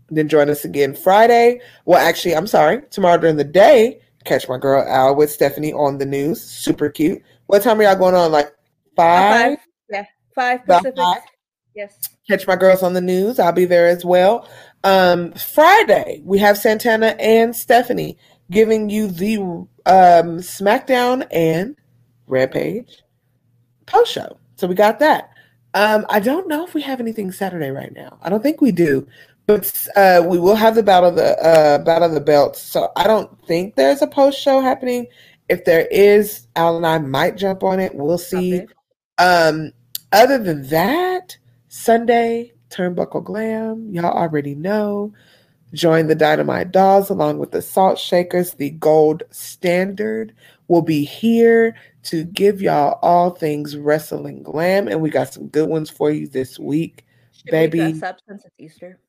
Then join us again Friday. Well, actually, I'm sorry. Tomorrow during the day, catch my girl Al with Stephanie on the news. Super cute. What time are y'all going on? Like five? five. Yeah, five Pacific. Five. Yes. Catch my girls on the news. I'll be there as well. Um, Friday, we have Santana and Stephanie giving you the um, SmackDown and Rampage post show. So we got that. Um, I don't know if we have anything Saturday right now. I don't think we do. But uh, we will have the battle of the uh, battle of the belts. So I don't think there's a post show happening. If there is, Al and I might jump on it. We'll see. Um, other than that, Sunday, Turnbuckle Glam. Y'all already know. Join the Dynamite Dolls along with the Salt Shakers. The Gold Standard will be here to give y'all all things wrestling glam. And we got some good ones for you this week. Should baby. We dress up since it's Easter?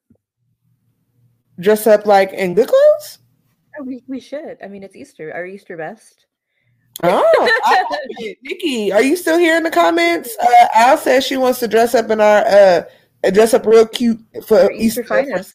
Dress up like in good clothes? Oh, we, we should. I mean, it's Easter. Our Easter best. Oh, I like it. Nikki, are you still here in the comments? Uh, Al says she wants to dress up in our uh, dress up real cute for Our Easter. Easter finest.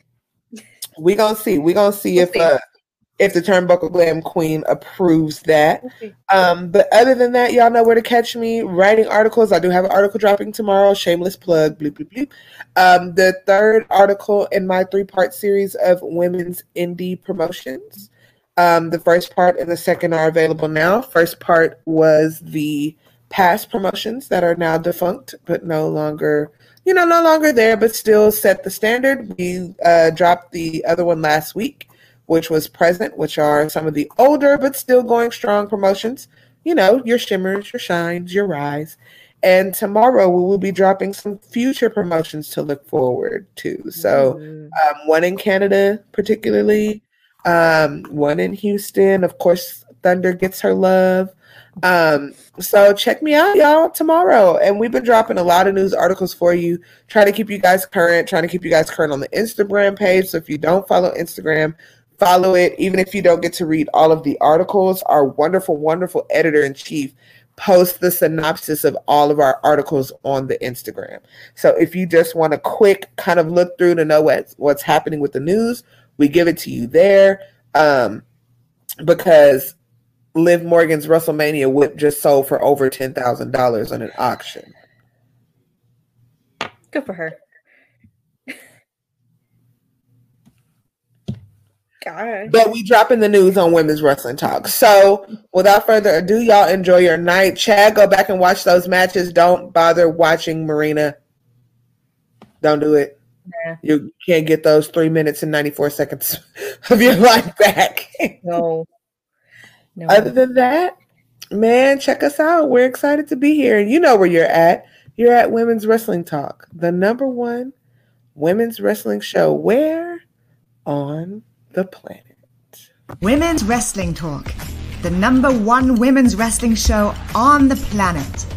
We gonna see. We gonna see We'll if see. uh, if the Turnbuckle Glam Queen approves that. Okay. Um, but other than that, y'all know where to catch me writing articles. I do have an article dropping tomorrow. Shameless plug. Bleep bleep bleep. Um, the third article in my three-part series of women's indie promotions. Um, the first part and the second are available now. First part was the past promotions that are now defunct, but no longer, you know, no longer there, but still set the standard. We uh, dropped the other one last week, which was Present, which are some of the older but still going strong promotions. You know, your shimmers, your shines, your rise. And tomorrow we will be dropping some future promotions to look forward to. So um, one in Canada particularly, um, one in Houston. Of course, Thunder gets her love. Um, so check me out, y'all, tomorrow. And we've been dropping a lot of news articles for you, trying to keep you guys current, trying to keep you guys current on the Instagram page. So if you don't follow Instagram, follow it. Even if you don't get to read all of the articles, our wonderful, wonderful editor-in-chief posts the synopsis of all of our articles on the Instagram. So if you just want a quick kind of look through to know what's, what's happening with the news, we give it to you there. Um, because Liv Morgan's WrestleMania whip just sold for over ten thousand dollars on an auction. Good for her. God. But we dropping the news on Women's Wrestling Talk. So without further ado, y'all enjoy your night. Chad, go back and watch those matches. Don't bother watching Marina. Don't do it. Yeah. You can't get those three minutes and ninety-four seconds of your life back. No. No. Other than that, man, check us out. We're excited to be here. And you know where you're at. You're at Women's Wrestling Talk, the number one women's wrestling show. Where? On the planet. Women's Wrestling Talk, the number one women's wrestling show on the planet.